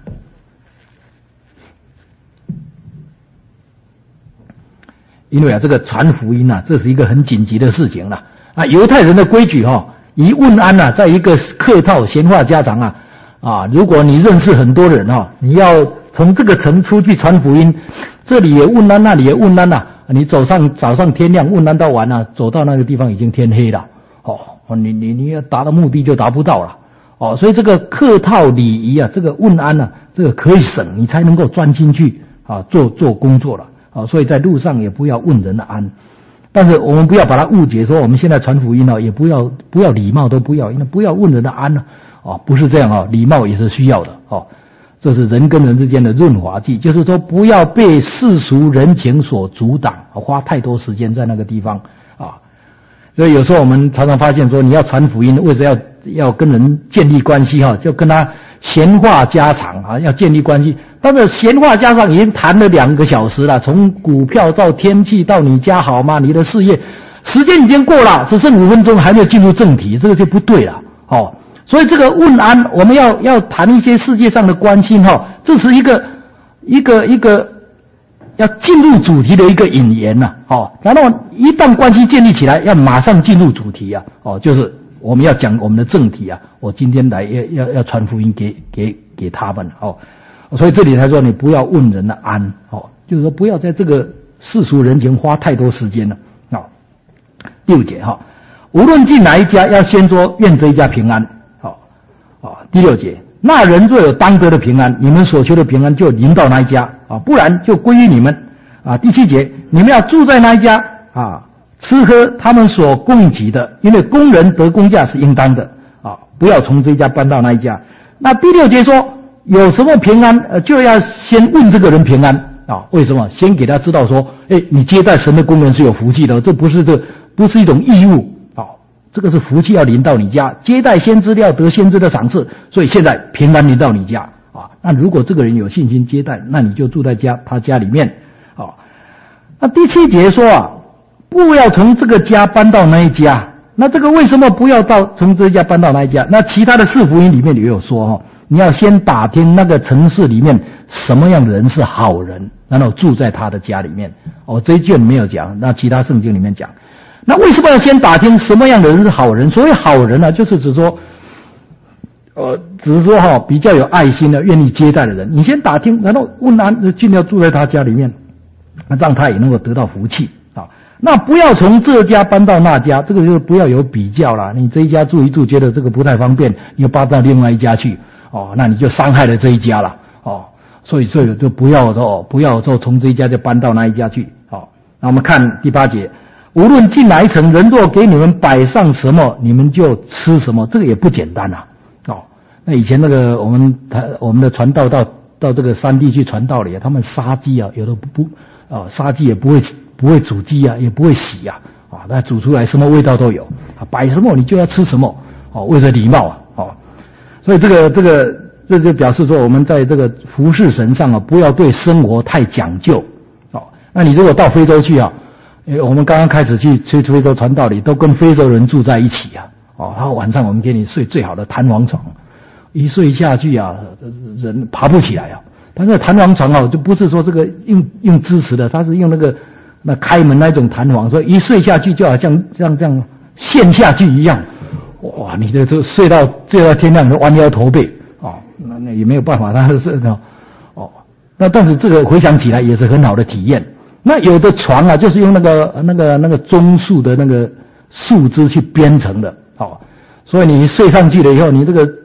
因为啊，这个传福音啊，这是一个很紧急的事情了啊。犹太人的规矩哈、哦，一问安啊，在一个客套闲话家常啊啊，如果你认识很多人哈、哦，你要从这个城出去传福音，这里也问安，那里也问安呐、啊，你走上早上天亮问安到晚啊，走到那个地方已经天黑了哦，你你你要达到目的就达不到了哦，所以这个客套礼仪啊，这个问安啊，这个可以省，你才能够专心去啊做做工作了。哦，所以在路上也不要问人的安，但是我们不要把它误解说我们现在传福音哦，也不要不要礼貌都不要，因为不要问人的安呢、啊，哦，不是这样哦，礼貌也是需要的哦，这是人跟人之间的润滑剂，就是说不要被世俗人情所阻挡，花太多时间在那个地方啊。所以有时候我们常常发现说，你要传福音，为什么要要跟人建立关系哈，就跟他闲话家常啊，要建立关系。但是闲话家常已经谈了两个小时了，从股票到天气到你家好吗？你的事业，时间已经过了，只剩五分钟还没有进入正题，这个就不对了哦。所以这个问安，我们要要谈一些世界上的关心哈、哦，这是一个一个一个要进入主题的一个引言呐、啊，哦，然后一旦关系建立起来，要马上进入主题啊，哦，就是我们要讲我们的正题啊，我今天来要要要传福音给给给他们哦。所以这里才说你不要问人的安哦，就是说不要在这个世俗人情花太多时间了啊、哦。六节哈、哦，无论进哪一家，要先说愿这一家平安。好、哦，哦，第六节，那人若有当得的平安，你们所求的平安就临到那一家啊、哦，不然就归于你们啊。第七节，你们要住在那一家啊，吃喝他们所供给的，因为工人得工价是应当的啊，不要从这一家搬到那一家。那第六节说。有什么平安，呃，就要先问这个人平安啊？为什么？先给他知道说，哎，你接待神的工人是有福气的，这不是这不是一种义务啊，这个是福气要临到你家，接待先知要得先知的赏赐，所以现在平安临到你家啊。那如果这个人有信心接待，那你就住在家他家里面啊。那第七节说啊，不要从这个家搬到那一家。那这个为什么不要到从这一家搬到那一家？那其他的四福音里面也有说哦。你要先打听那个城市里面什么样的人是好人，然后住在他的家里面。哦，这一卷没有讲，那其他圣经里面讲。那为什么要先打听什么样的人是好人？所谓好人呢、啊，就是指说，呃，只是说哈、哦，比较有爱心的、愿意接待的人。你先打听，然后问他，尽量住在他家里面，让他也能够得到福气啊。那不要从这家搬到那家，这个就不要有比较啦。你这一家住一住，觉得这个不太方便，你又搬到另外一家去。哦，那你就伤害了这一家了哦，所以所以就不要哦，不要说从这一家就搬到那一家去哦。那我们看第八节，无论进哪一层，人若给你们摆上什么，你们就吃什么，这个也不简单啊哦。那以前那个我们他我们的传道到到这个山地去传道里，他们杀鸡啊，有的不不啊，杀鸡也不会不会煮鸡啊，也不会洗啊啊，那煮出来什么味道都有啊，摆什么你就要吃什么哦，为了礼貌啊哦。所以这个这个这就表示说，我们在这个服侍神上啊，不要对生活太讲究哦。那你如果到非洲去啊，因为我们刚刚开始去去非洲传道里，都跟非洲人住在一起啊，哦，然后晚上我们给你睡最好的弹簧床，一睡下去啊，人爬不起来啊。但是弹簧床啊，就不是说这个用用支持的，它是用那个那开门那种弹簧，所以一睡下去就好像像这样陷下去一样。哇，你这这睡到睡到天亮都弯腰驼背哦，那那也没有办法，他是哦，那但是这个回想起来也是很好的体验。那有的床啊，就是用那个那个那个棕树的那个树枝去编成的哦，所以你睡上去了以后，你这个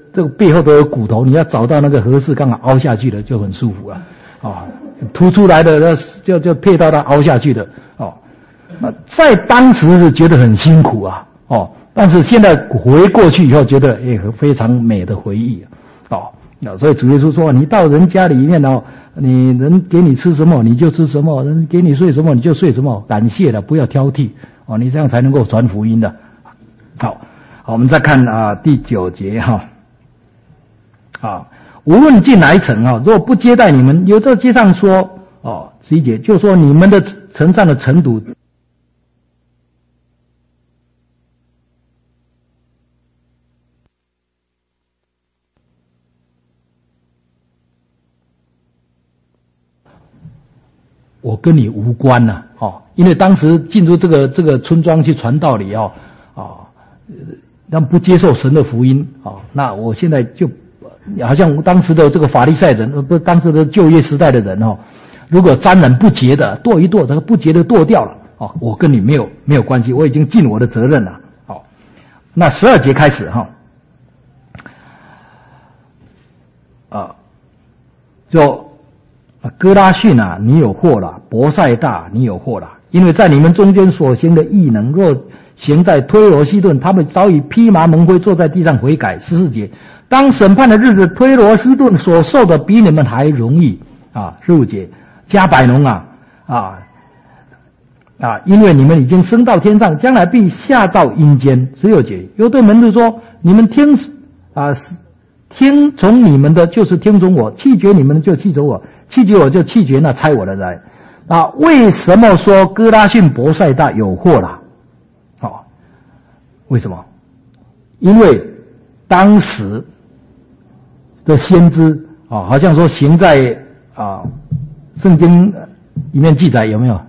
这个背后都有骨头，你要找到那个合适刚好凹下去的就很舒服了啊，凸出来的就就配到它凹下去的哦。那在当时是觉得很辛苦啊哦，但是现在回过去以后觉得哎非常美的回忆哦。那所以主耶稣说，你到人家里面哦，你人给你吃什么你就吃什么，人给你睡什么你就睡什么，感谢的不要挑剔哦，你这样才能够传福音的。好，好，我们再看啊第九节哈啊，无论进哪一城啊，若不接待你们，有在街上说哦，十一节就说你们的城上的城堵。我跟你无关呐、啊，哦，因为当时进入这个这个村庄去传道理哦，啊，他们不接受神的福音啊、哦，那我现在就好像当时的这个法利赛人，不，当时的旧约时代的人哦，如果沾染不洁的剁一剁，这个不洁的剁掉了哦，我跟你没有没有关系，我已经尽我的责任了。好、哦，那十二节开始哈，啊，就。哥拉汛啊，你有祸了；伯赛大，你有祸了。因为在你们中间所行的异能，若行在推罗西顿，他们早已披麻蒙灰，坐在地上悔改。十四节，当审判的日子，推罗西顿所受的比你们还容易啊。十五节，加百农啊啊啊，因为你们已经升到天上，将来必下到阴间。十六节，又对门徒说：你们听啊，听从你们的就是听从我，弃绝你们的就弃绝我。弃绝我就弃绝那差我的人啊！为什么说哥拉汛伯赛大有祸了？哦，为什么？因为当时的先知啊、哦，好像说行在啊圣经里面记载有没有？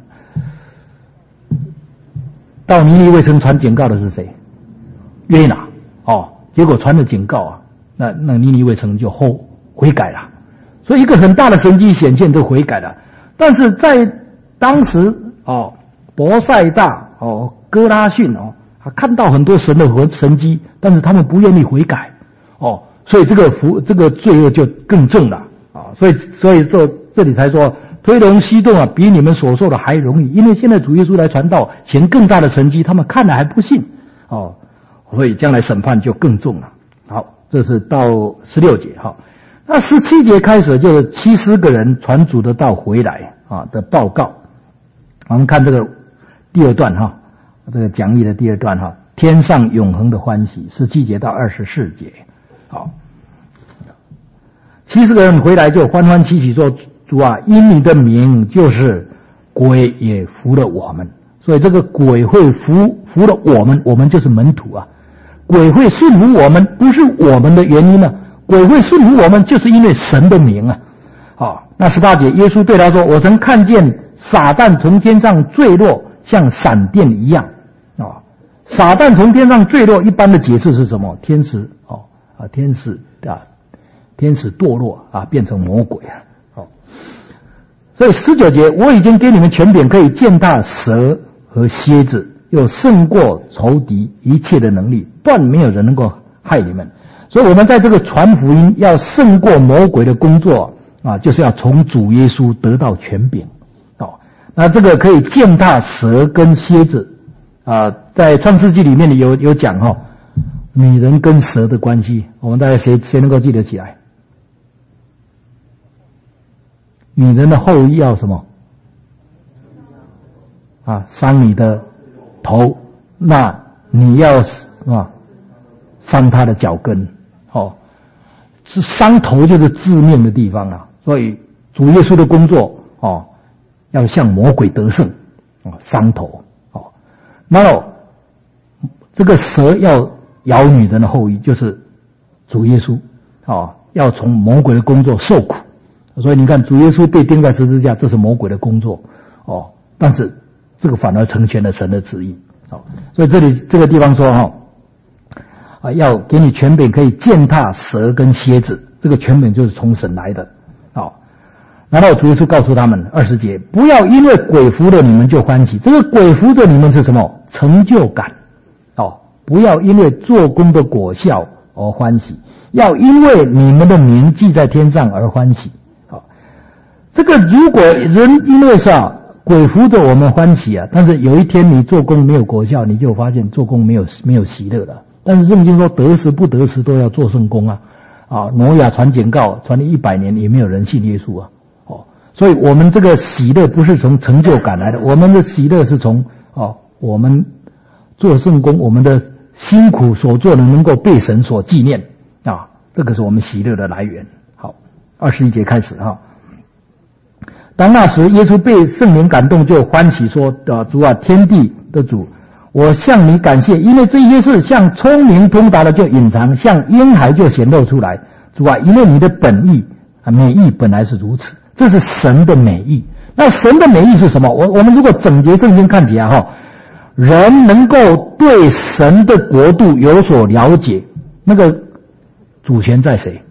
到尼尼微城传警告的是谁？约拿哦，结果传了警告啊，那那尼尼微城就后悔改了。所以一个很大的神迹显现就悔改了，但是在当时哦，伯赛大哦，哥拉汛哦，他看到很多神的神迹，但是他们不愿意悔改哦，所以这个福这个罪恶就更重了啊！所以所以这这里才说推罗西顿啊，比你们所受的还容易，因为现在主耶稣来传道，显更大的神迹，他们看了还不信哦，所以将来审判就更重了。好，这是到十六节哈。那十七节开始就是七十个人传主的道回来啊的报告。我们看这个第二段哈，这个讲义的第二段哈，天上永恒的欢喜，十七节到二十四节。好，七十个人回来就欢欢喜喜说：主啊，因你的名，就是鬼也服了我们。所以这个鬼会服服了我们，我们就是门徒啊。鬼会顺服我们，不是我们的原因呢、啊。鬼会顺服我们，就是因为神的名啊！好，那十八节，耶稣对他说：“我曾看见撒旦从天上坠落，像闪电一样。”啊，撒旦从天上坠落，一般的解释是什么？天使哦啊，天使啊，天使堕落啊，变成魔鬼啊！哦，所以十九节，我已经给你们权柄，可以践踏蛇和蝎子，又胜过仇敌一切的能力，断没有人能够害你们。所以我们在这个传福音要胜过魔鬼的工作啊，就是要从主耶稣得到权柄哦。那这个可以践踏蛇跟蝎子啊，在创世纪里面有有讲哈、哦，女人跟蛇的关系，我们大家谁谁能够记得起来？女人的后裔要什么？啊，伤你的头，那你要啊伤她的脚跟。哦，是伤头就是致命的地方啊，所以主耶稣的工作哦，要向魔鬼得胜哦，伤头哦。那么这个蛇要咬女人的后裔，就是主耶稣哦，要从魔鬼的工作受苦。所以你看，主耶稣被钉在十字架，这是魔鬼的工作哦，但是这个反而成全了神的旨意哦。所以这里这个地方说哈。哦啊，要给你权柄，可以践踏蛇跟蝎子，这个权柄就是从神来的。好，然后主耶稣告诉他们二十节，不要因为鬼服了你们就欢喜。这个鬼服着你们是什么？成就感。哦，不要因为做工的果效而欢喜， 要因为你们的名记在天上而欢喜。好，这个如果人因为啥鬼扶着我们欢喜啊，但是有一天你做工没有果效，你就发现做工没有没有喜乐了。但是圣经说得时不得时都要做圣工啊。啊，挪亚传警告，传了一百年也没有人信耶稣啊。哦，所以我们这个喜乐不是从成就感来的，我们的喜乐是从哦我们做圣工，我们的辛苦所做的能够被神所纪念啊，这个是我们喜乐的来源。好，二十一节开始哈。当那时耶稣被圣灵感动，就欢喜说：啊，主啊，天地的主，我向你感谢，因为这些事向聪明通达的就隐藏，向婴孩就显露出来。主啊，因为你的本意啊，美意本来是如此，这是神的美意。那神的美意是什么？我我们如果整节圣经看起来哈，人能够对神的国度有所了解，那个主权在谁？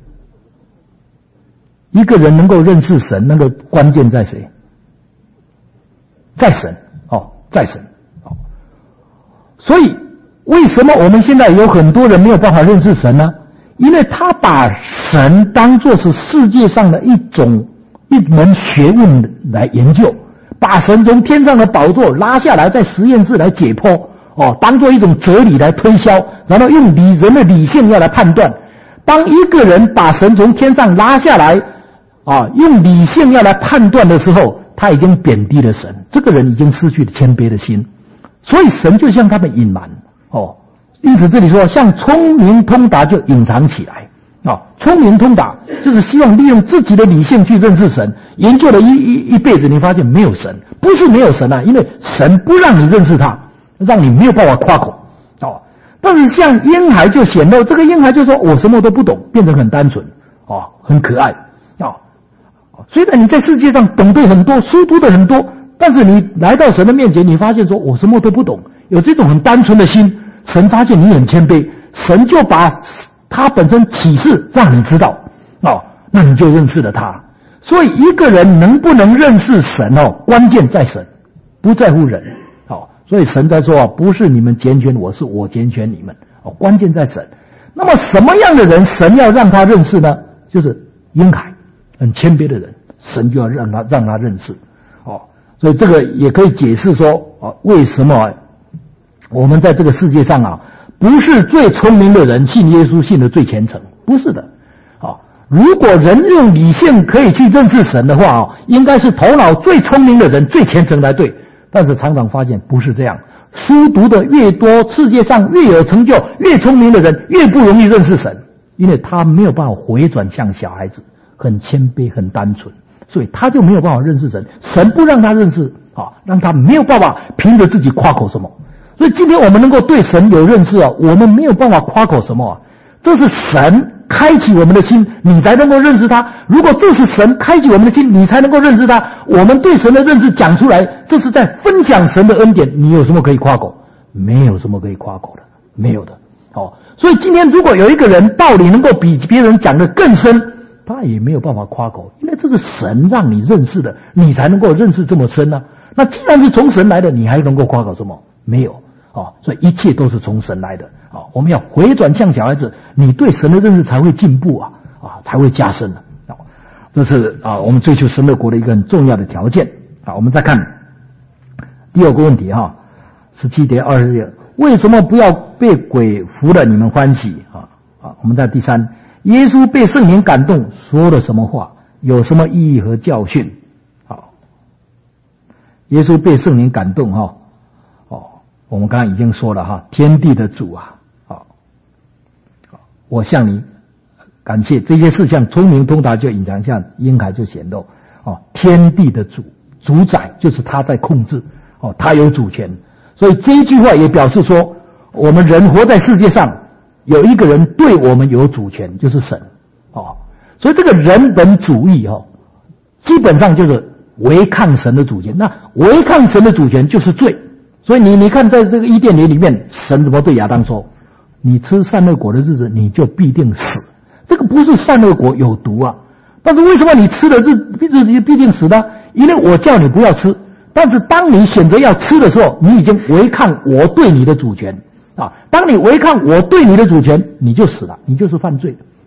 一个人能够认识神，那个关键在谁？在神哦，在神哦。所以为什么我们现在有很多人没有办法认识神呢？因为他把神当作是世界上的一种一门学问来研究，把神从天上的宝座拉下来，在实验室来解剖哦，当作一种哲理来推销，然后用理人的理性要来判断。当一个人把神从天上拉下来啊，用理性要来判断的时候，他已经贬低了神，这个人已经失去了谦卑的心，所以神就向他们隐瞒哦。因此这里说，像聪明通达就隐藏起来啊，聪明通达就是希望利用自己的理性去认识神，研究了一一一辈子，你发现没有神，不是没有神啊，因为神不让你认识他，让你没有办法夸口哦。但是像婴孩就显露，这个婴孩就说我什么都不懂，变成很单纯哦，很可爱哦。虽然你在世界上懂得很多，书读的很多，但是你来到神的面前，你发现说我什么都不懂，有这种很单纯的心，神发现你很谦卑，神就把他本身启示让你知道哦，那你就认识了他。所以一个人能不能认识神哦，关键在神，不在乎人哦。所以神在说啊，不是你们拣选我，是我拣选你们哦，关键在神。那么什么样的人神要让他认识呢？就是婴孩，很谦卑的人，神就要让他让他认识哦。所以这个也可以解释说哦，为什么我们在这个世界上啊，不是最聪明的人信耶稣信得最虔诚，不是的啊。如果人用理性可以去认识神的话啊，应该是头脑最聪明的人最虔诚才对。但是常常发现不是这样，书读的越多，世界上越有成就、越聪明的人越不容易认识神，因为他没有办法回转向小孩子，很谦卑、很单纯，所以他就没有办法认识神。神不让他认识啊，让他没有办法凭着自己夸口什么。所以今天我们能够对神有认识啊，我们没有办法夸口什么啊，这是神开启我们的心，你才能够认识他。如果这是神开启我们的心，你才能够认识他。我们对神的认识讲出来，这是在分享神的恩典，你有什么可以夸口？没有什么可以夸口的，没有的。哦，所以今天如果有一个人道理能够比别人讲得更深，他也没有办法夸口，因为这是神让你认识的，你才能够认识这么深啊。那既然是从神来的，你还能够夸口什么？没有。哦，所以一切都是从神来的啊、哦！我们要回转向小孩子，你对神的认识才会进步啊啊，才会加深啊！哦、这是啊，我们追求神的国的一个很重要的条件啊。我们再看第二个问题哈，十七节二十节，为什么不要被鬼服了你们欢喜啊啊？我们在第三，耶稣被圣灵感动说了什么话，有什么意义和教训？好，耶稣被圣灵感动哈。我们刚刚已经说了哈，天地的主啊，啊，我向你感谢，这些事项聪明通达就隐藏下，婴孩就显露。哦，天地的主，主宰就是他在控制，哦，他有主权。所以这一句话也表示说，我们人活在世界上，有一个人对我们有主权，就是神。哦，所以这个人本主义哦，基本上就是违抗神的主权。那违抗神的主权就是罪。所以你你看，在这个伊甸园里面，神怎么对亚当说：“你吃善恶果的日子，你就必定死。”这个不是善恶果有毒啊，但是为什么你吃的日日子必定死呢？因为我叫你不要吃，但是当你选择要吃的时候，你已经违抗我对你的主权啊！当你违抗我对你的主权，你就死了，你就是犯罪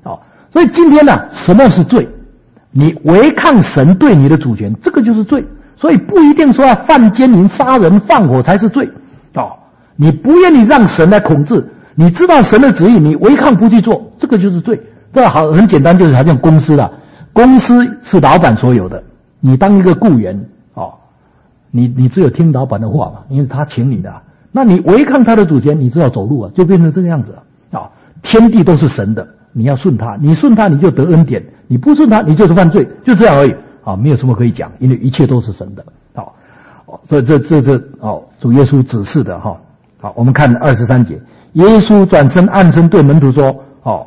哦，所以今天呢、啊，什么是罪？你违抗神对你的主权，这个就是罪。所以不一定说要犯奸淫、杀人、放火才是罪。哦，你不愿意让神来统治，你知道神的旨意，你违抗不去做，这个就是罪。这好很简单，就是好像公司啦，公司是老板所有的，你当一个雇员，哦，你你只有听老板的话嘛，因为他请你的、啊，那你违抗他的主权，你只好走路啊，就变成这个样子了。啊，天地都是神的，你要顺他，你顺他你就得恩典，你不顺他你就是犯罪，就这样而已。啊，没有什么可以讲，因为一切都是神的。好，所以这这这哦，主耶稣指示的哈。好，我们看二十三节，耶稣转身暗身对门徒说：“哦，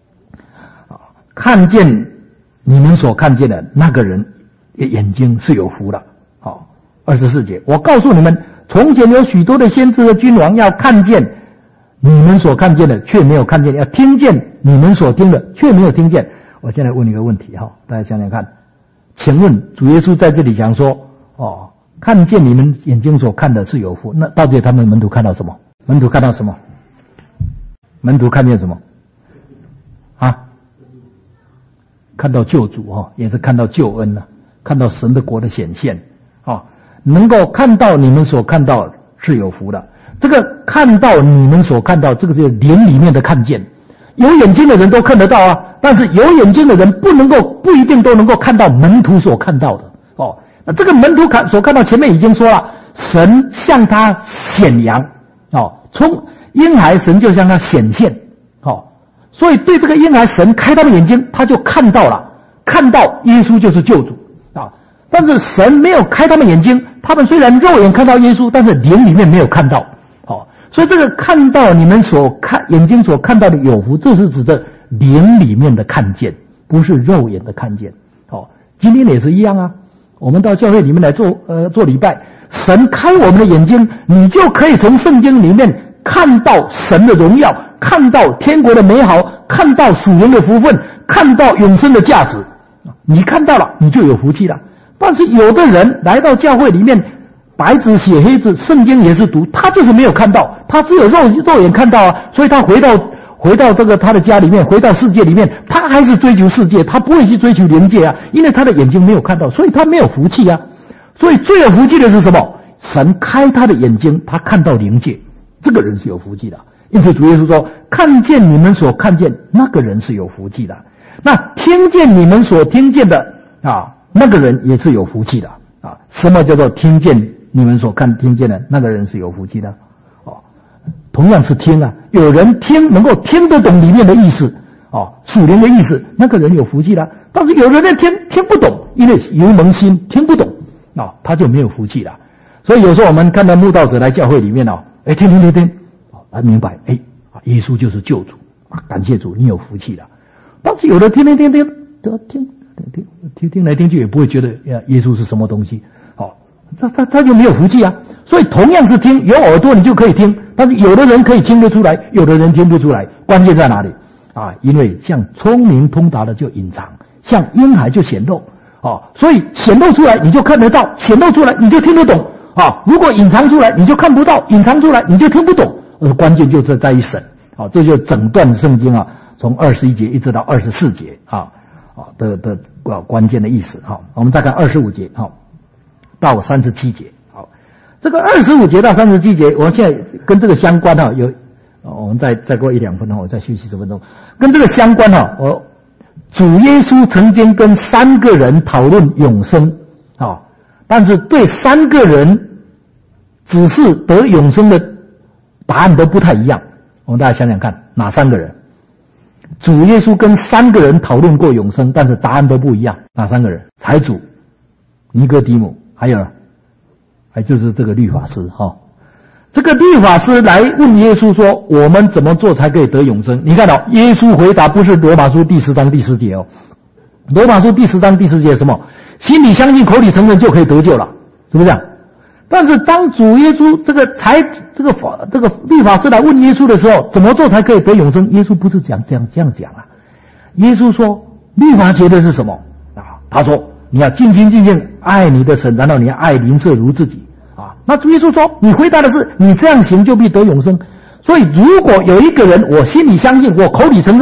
看见你们所看见的那个人眼睛是有福的。”好，二十四节，我告诉你们，从前有许多的先知和君王要看见你们所看见的，却没有看见；要听见你们所听的，却没有听见。我现在问你一个问题哈，大家想想看。请问主耶稣在这里讲说，哦，看见你们眼睛所看的是有福，那到底他们门徒看到什么？门徒看到什么？门徒看见什么？啊？看到救主哈、哦，也是看到救恩了、啊，看到神的国的显现啊、哦，能够看到你们所看到是有福的。这个看到你们所看到，这个是灵里面的看见，有眼睛的人都看得到啊。但是有眼睛的人不能够，不一定都能够看到门徒所看到的哦。那这个门徒看所看到，前面已经说了，神向他显扬哦，从婴孩神就向他显现哦，所以对这个婴孩神开他的眼睛，他就看到了，看到耶稣就是救主啊、哦。但是神没有开他们眼睛，他们虽然肉眼看到耶稣，但是灵里面没有看到哦。所以这个看到你们所看眼睛所看到的有福，这是指的灵里面的看见，不是肉眼的看见。哦，今天也是一样啊。我们到教会里面来做呃做礼拜，神开我们的眼睛，你就可以从圣经里面看到神的荣耀，看到天国的美好，看到属灵的福分，看到永生的价值。你看到了，你就有福气了。但是有的人来到教会里面，白纸写黑字，圣经也是读，他就是没有看到，他只有肉肉眼看到啊，所以他回到。回到这个他的家里面，回到世界里面，他还是追求世界，他不会去追求灵界啊，因为他的眼睛没有看到，所以他没有福气啊。所以最有福气的是什么？神开他的眼睛，他看到灵界，这个人是有福气的。因此主耶稣说，看见你们所看见，那个人是有福气的。那听见你们所听见的啊，那个人也是有福气的啊。什么叫做听见你们所看听见的那个人是有福气的？同样是听啊，有人听能够听得懂里面的意思，哦，属灵的意思，那个人有福气了。但是有人听听不懂，因为油蒙心听不懂，哦，他就没有福气了。所以有时候我们看到慕道者来教会里面哦，哎，听听听听，哦，他明白，哎，耶稣就是救主啊，感谢主，你有福气了。但是有的听听听听，听听听听听来听去也不会觉得耶稣是什么东西，哦。他他他就没有福气啊，所以同样是听，有耳朵你就可以听，但是有的人可以听得出来，有的人听不出来，关键在哪里啊？因为像聪明通达的就隐藏，像婴孩就显露啊，所以显露出来你就看得到，显露出来你就听得懂啊。如果隐藏出来你就看不到，隐藏出来你就听不懂。呃，关键就是在于神啊，这就整段圣经啊，从二十一节一直到二十四节啊啊的的关键的意思。好，我们再看二十五节好。到三十七节，好，这个二十五节到三十七节，我们现在跟这个相关哈，有，我们再再过一两分钟，我再休息十分钟，跟这个相关哈，我主耶稣曾经跟三个人讨论永生，啊，但是对三个人只是得永生的答案都不太一样，我们大家想想看，哪三个人？主耶稣跟三个人讨论过永生，但是答案都不一样，哪三个人？财主、尼哥底母。还有，还就是这个律法师哈、哦，这个律法师来问耶稣说：“我们怎么做才可以得永生？”你看到、哦、耶稣回答不是罗马书第十章第十节哦，罗马书第十章第十节什么？心里相信，口里承认就可以得救了，是不是这样？但是当主耶稣这个才这个法这个律法师来问耶稣的时候，怎么做才可以得永生？耶稣不是讲这样这样讲啊，耶稣说律法写的是什么啊？他说。你要尽心尽性爱你的神，然后你要爱邻舍如自己啊。那主耶稣说，你回答的是你这样行就必得永生。所以如果有一个人我心里相信，我口里承认，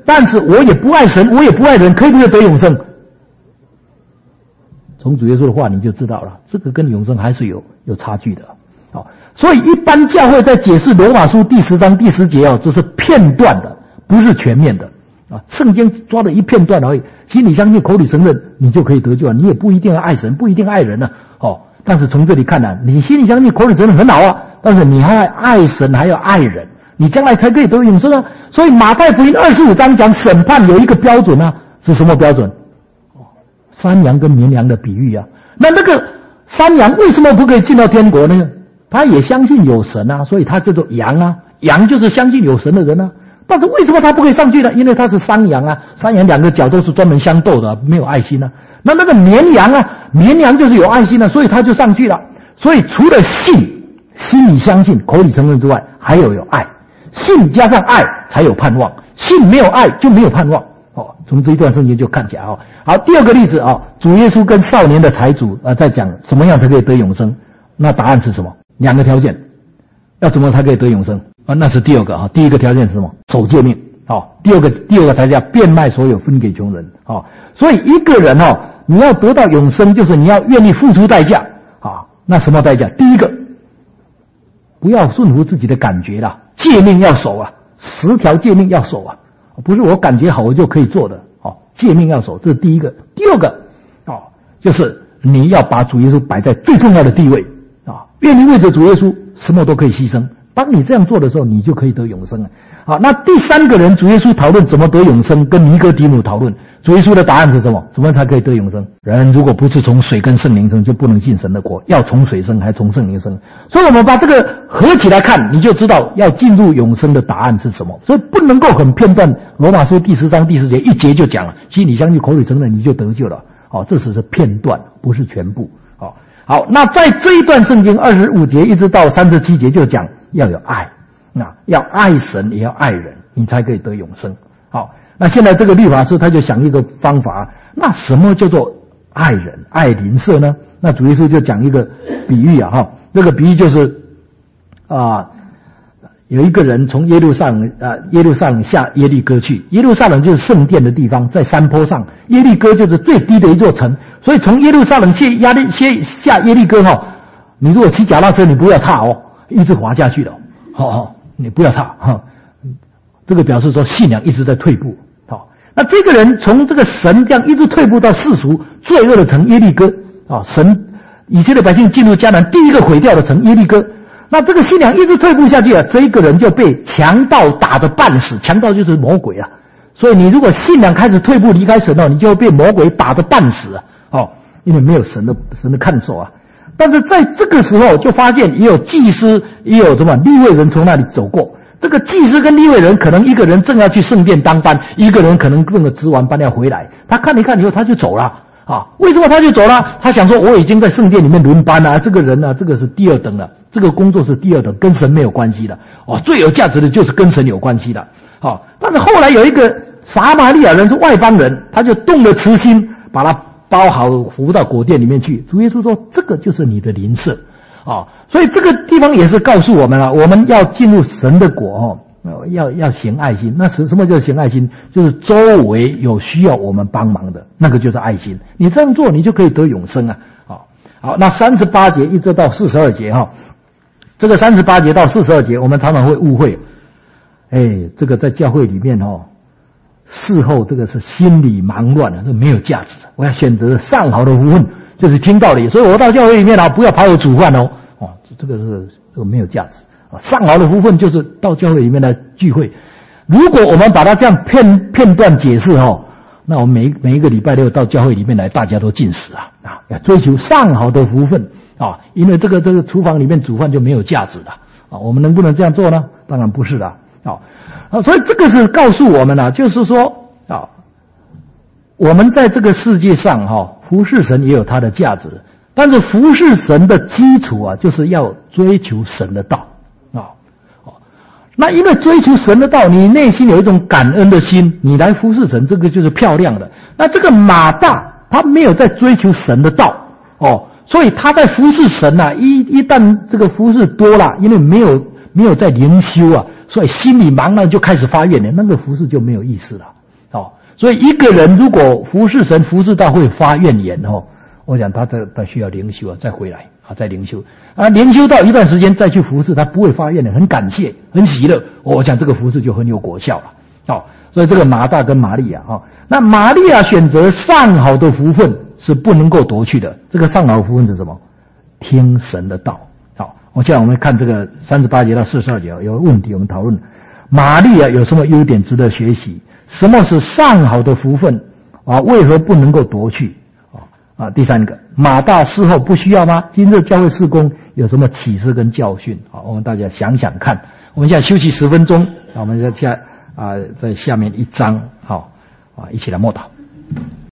但是我也不爱神，我也不爱人，可以不可以得永生？从主耶稣的话你就知道了，这个跟永生还是有有差距的。好，所以一般教会在解释罗马书第十章第十节哦，这是片段的，不是全面的啊。圣经抓了一片段而已，心里相信，口里承认，你就可以得救了。你也不一定要爱神，不一定爱人呢、啊。哦，但是从这里看呢、啊，你心里相信，口里承认很好啊，但是你还要爱神，还要爱人，你将来才可以得永生啊。所以马太福音二十五章讲审判有一个标准啊，是什么标准？山羊跟绵羊的比喻啊，那那个山羊为什么不可以进到天国呢？他也相信有神啊，所以他叫做羊啊，羊就是相信有神的人啊。但是为什么他不可以上去呢？因为他是山羊啊，山羊两个角都是专门相斗的，没有爱心啊。那那个绵羊啊，绵羊就是有爱心啊，所以他就上去了。所以除了信，心里相信，口里承认之外，还有有爱，信加上爱才有盼望，信没有爱就没有盼望。哦，从这一段圣经就看起来哦。好，第二个例子哦，主耶稣跟少年的财主啊，在讲什么样才可以得永生？那答案是什么？两个条件，要怎么才可以得永生啊？那是第二个啊。第一个条件是什么？守诫命。哦，第二个第二个条件，变卖所有分给穷人。哦，所以一个人哦，你要得到永生，就是你要愿意付出代价啊。那什么代价？第一个，不要顺服自己的感觉啦，诫命要守啊，十条诫命要守啊。不是我感觉好我就可以做的哦，诫命要守，这是第一个。第二个哦，就是你要把主耶稣摆在最重要的地位啊，愿意为着主耶稣什么都可以牺牲。当你这样做的时候，你就可以得永生了。好，那第三个人主耶稣讨论怎么得永生，跟尼哥底母讨论，主耶稣的答案是什么？怎么才可以得永生？人如果不是从水跟圣灵生，就不能进神的国，要从水生还从圣灵生。所以我们把这个合起来看，你就知道要进入永生的答案是什么。所以不能够很片段，罗马书第十章第十节一节就讲了，心里相信口里承认你就得救了。好，这只是片段，不是全部。好，好，那在这一段圣经二十五节一直到三十七节就讲要有爱，那要爱神也要爱人，你才可以得永生。好，那现在这个律法师他就想一个方法，那什么叫做爱人爱邻舍呢？那主耶稣就讲一个比喻啊，哈，这个比喻就是啊，有一个人从耶路撒冷啊耶路撒冷下耶利哥去，耶路撒冷就是圣殿的地方，在山坡上，耶利哥就是最低的一座城，所以从耶路撒冷去压力下耶利哥哈，你如果骑脚踏车，你不要踏哦，一直滑下去了，好好，你不要踏哈。这个表示说信仰一直在退步。好，那这个人从这个神这样一直退步到世俗罪恶的城耶利哥啊，神以色列百姓进入迦南第一个毁掉的城耶利哥。那这个信仰一直退步下去了，这一个人就被强盗打得半死，强盗就是魔鬼啊。所以你如果信仰开始退步离开神哦，你就会被魔鬼打得半死啊。哦，因为没有神的神的看守啊。但是在这个时候就发现也有祭司也有什么利未人从那里走过。这个祭司跟利未人可能一个人正要去圣殿当班，一个人可能正要值完班要回来，他看一看以后他就走了啊。为什么他就走了？他想说我已经在圣殿里面轮班了、啊，这个人呢、啊，这个是第二等了，这个工作是第二等，跟神没有关系的哦。最有价值的就是跟神有关系的。好、哦，但是后来有一个撒玛利亚人是外邦人，他就动了慈心，把他包好扶到果店里面去。主耶稣说这个就是你的邻舍啊。所以这个地方也是告诉我们了，我们要进入神的国哦，要要行爱心。那什什么叫行爱心？就是周围有需要我们帮忙的，那个就是爱心。你这样做，你就可以得永生啊！好，好，那三十八节一直到四十二节哈，这个三十八节到四十二节，我们常常会误会，哎，这个在教会里面哦，事后这个是心里忙乱的，这没有价值。我要选择上好的福分，就是听道理。所以我到教会里面啊，不要跑我煮饭哦。哦，这个是这个没有价值啊！上好的福分就是到教会里面来聚会。如果我们把它这样片片段解释哦，那我们每每一个礼拜六到教会里面来，大家都进食啊啊！要追求上好的福分啊，因为这个这个厨房里面煮饭就没有价值了啊！我们能不能这样做呢？当然不是的啊！啊，所以这个是告诉我们啊，就是说啊，我们在这个世界上哈、啊，服侍神也有它的价值。但是服侍神的基础啊，就是要追求神的道啊。哦，那因为追求神的道，你内心有一种感恩的心，你来服侍神，这个就是漂亮的。那这个马大他没有在追求神的道哦，所以他在服侍神啊，一一旦这个服侍多了，因为没有没有在灵修啊，所以心里忙了就开始发怨言，那个服侍就没有意思了所以一个人如果服侍神服侍到会发怨言哦，我想他这他需要灵修啊，再回来啊，再灵修啊，灵修到一段时间再去服侍，他不会发怨言，很感谢，很喜乐，我想这个服侍就很有果效了。哦，所以这个马大跟玛利亚啊，那玛利亚选择上好的福分是不能够夺去的。这个上好的福分是什么？听神的道。好，我现在我们看这个三十八节到四十二节有问题，我们讨论玛利亚有什么优点值得学习？什么是上好的福分啊？为何不能够夺去？啊啊，第三个，马大事后不需要吗？今日教会事工有什么启示跟教训？好，我们大家想想看。我们现在休息十分钟，我们再下啊，在下面一章，好啊，一起来默祷。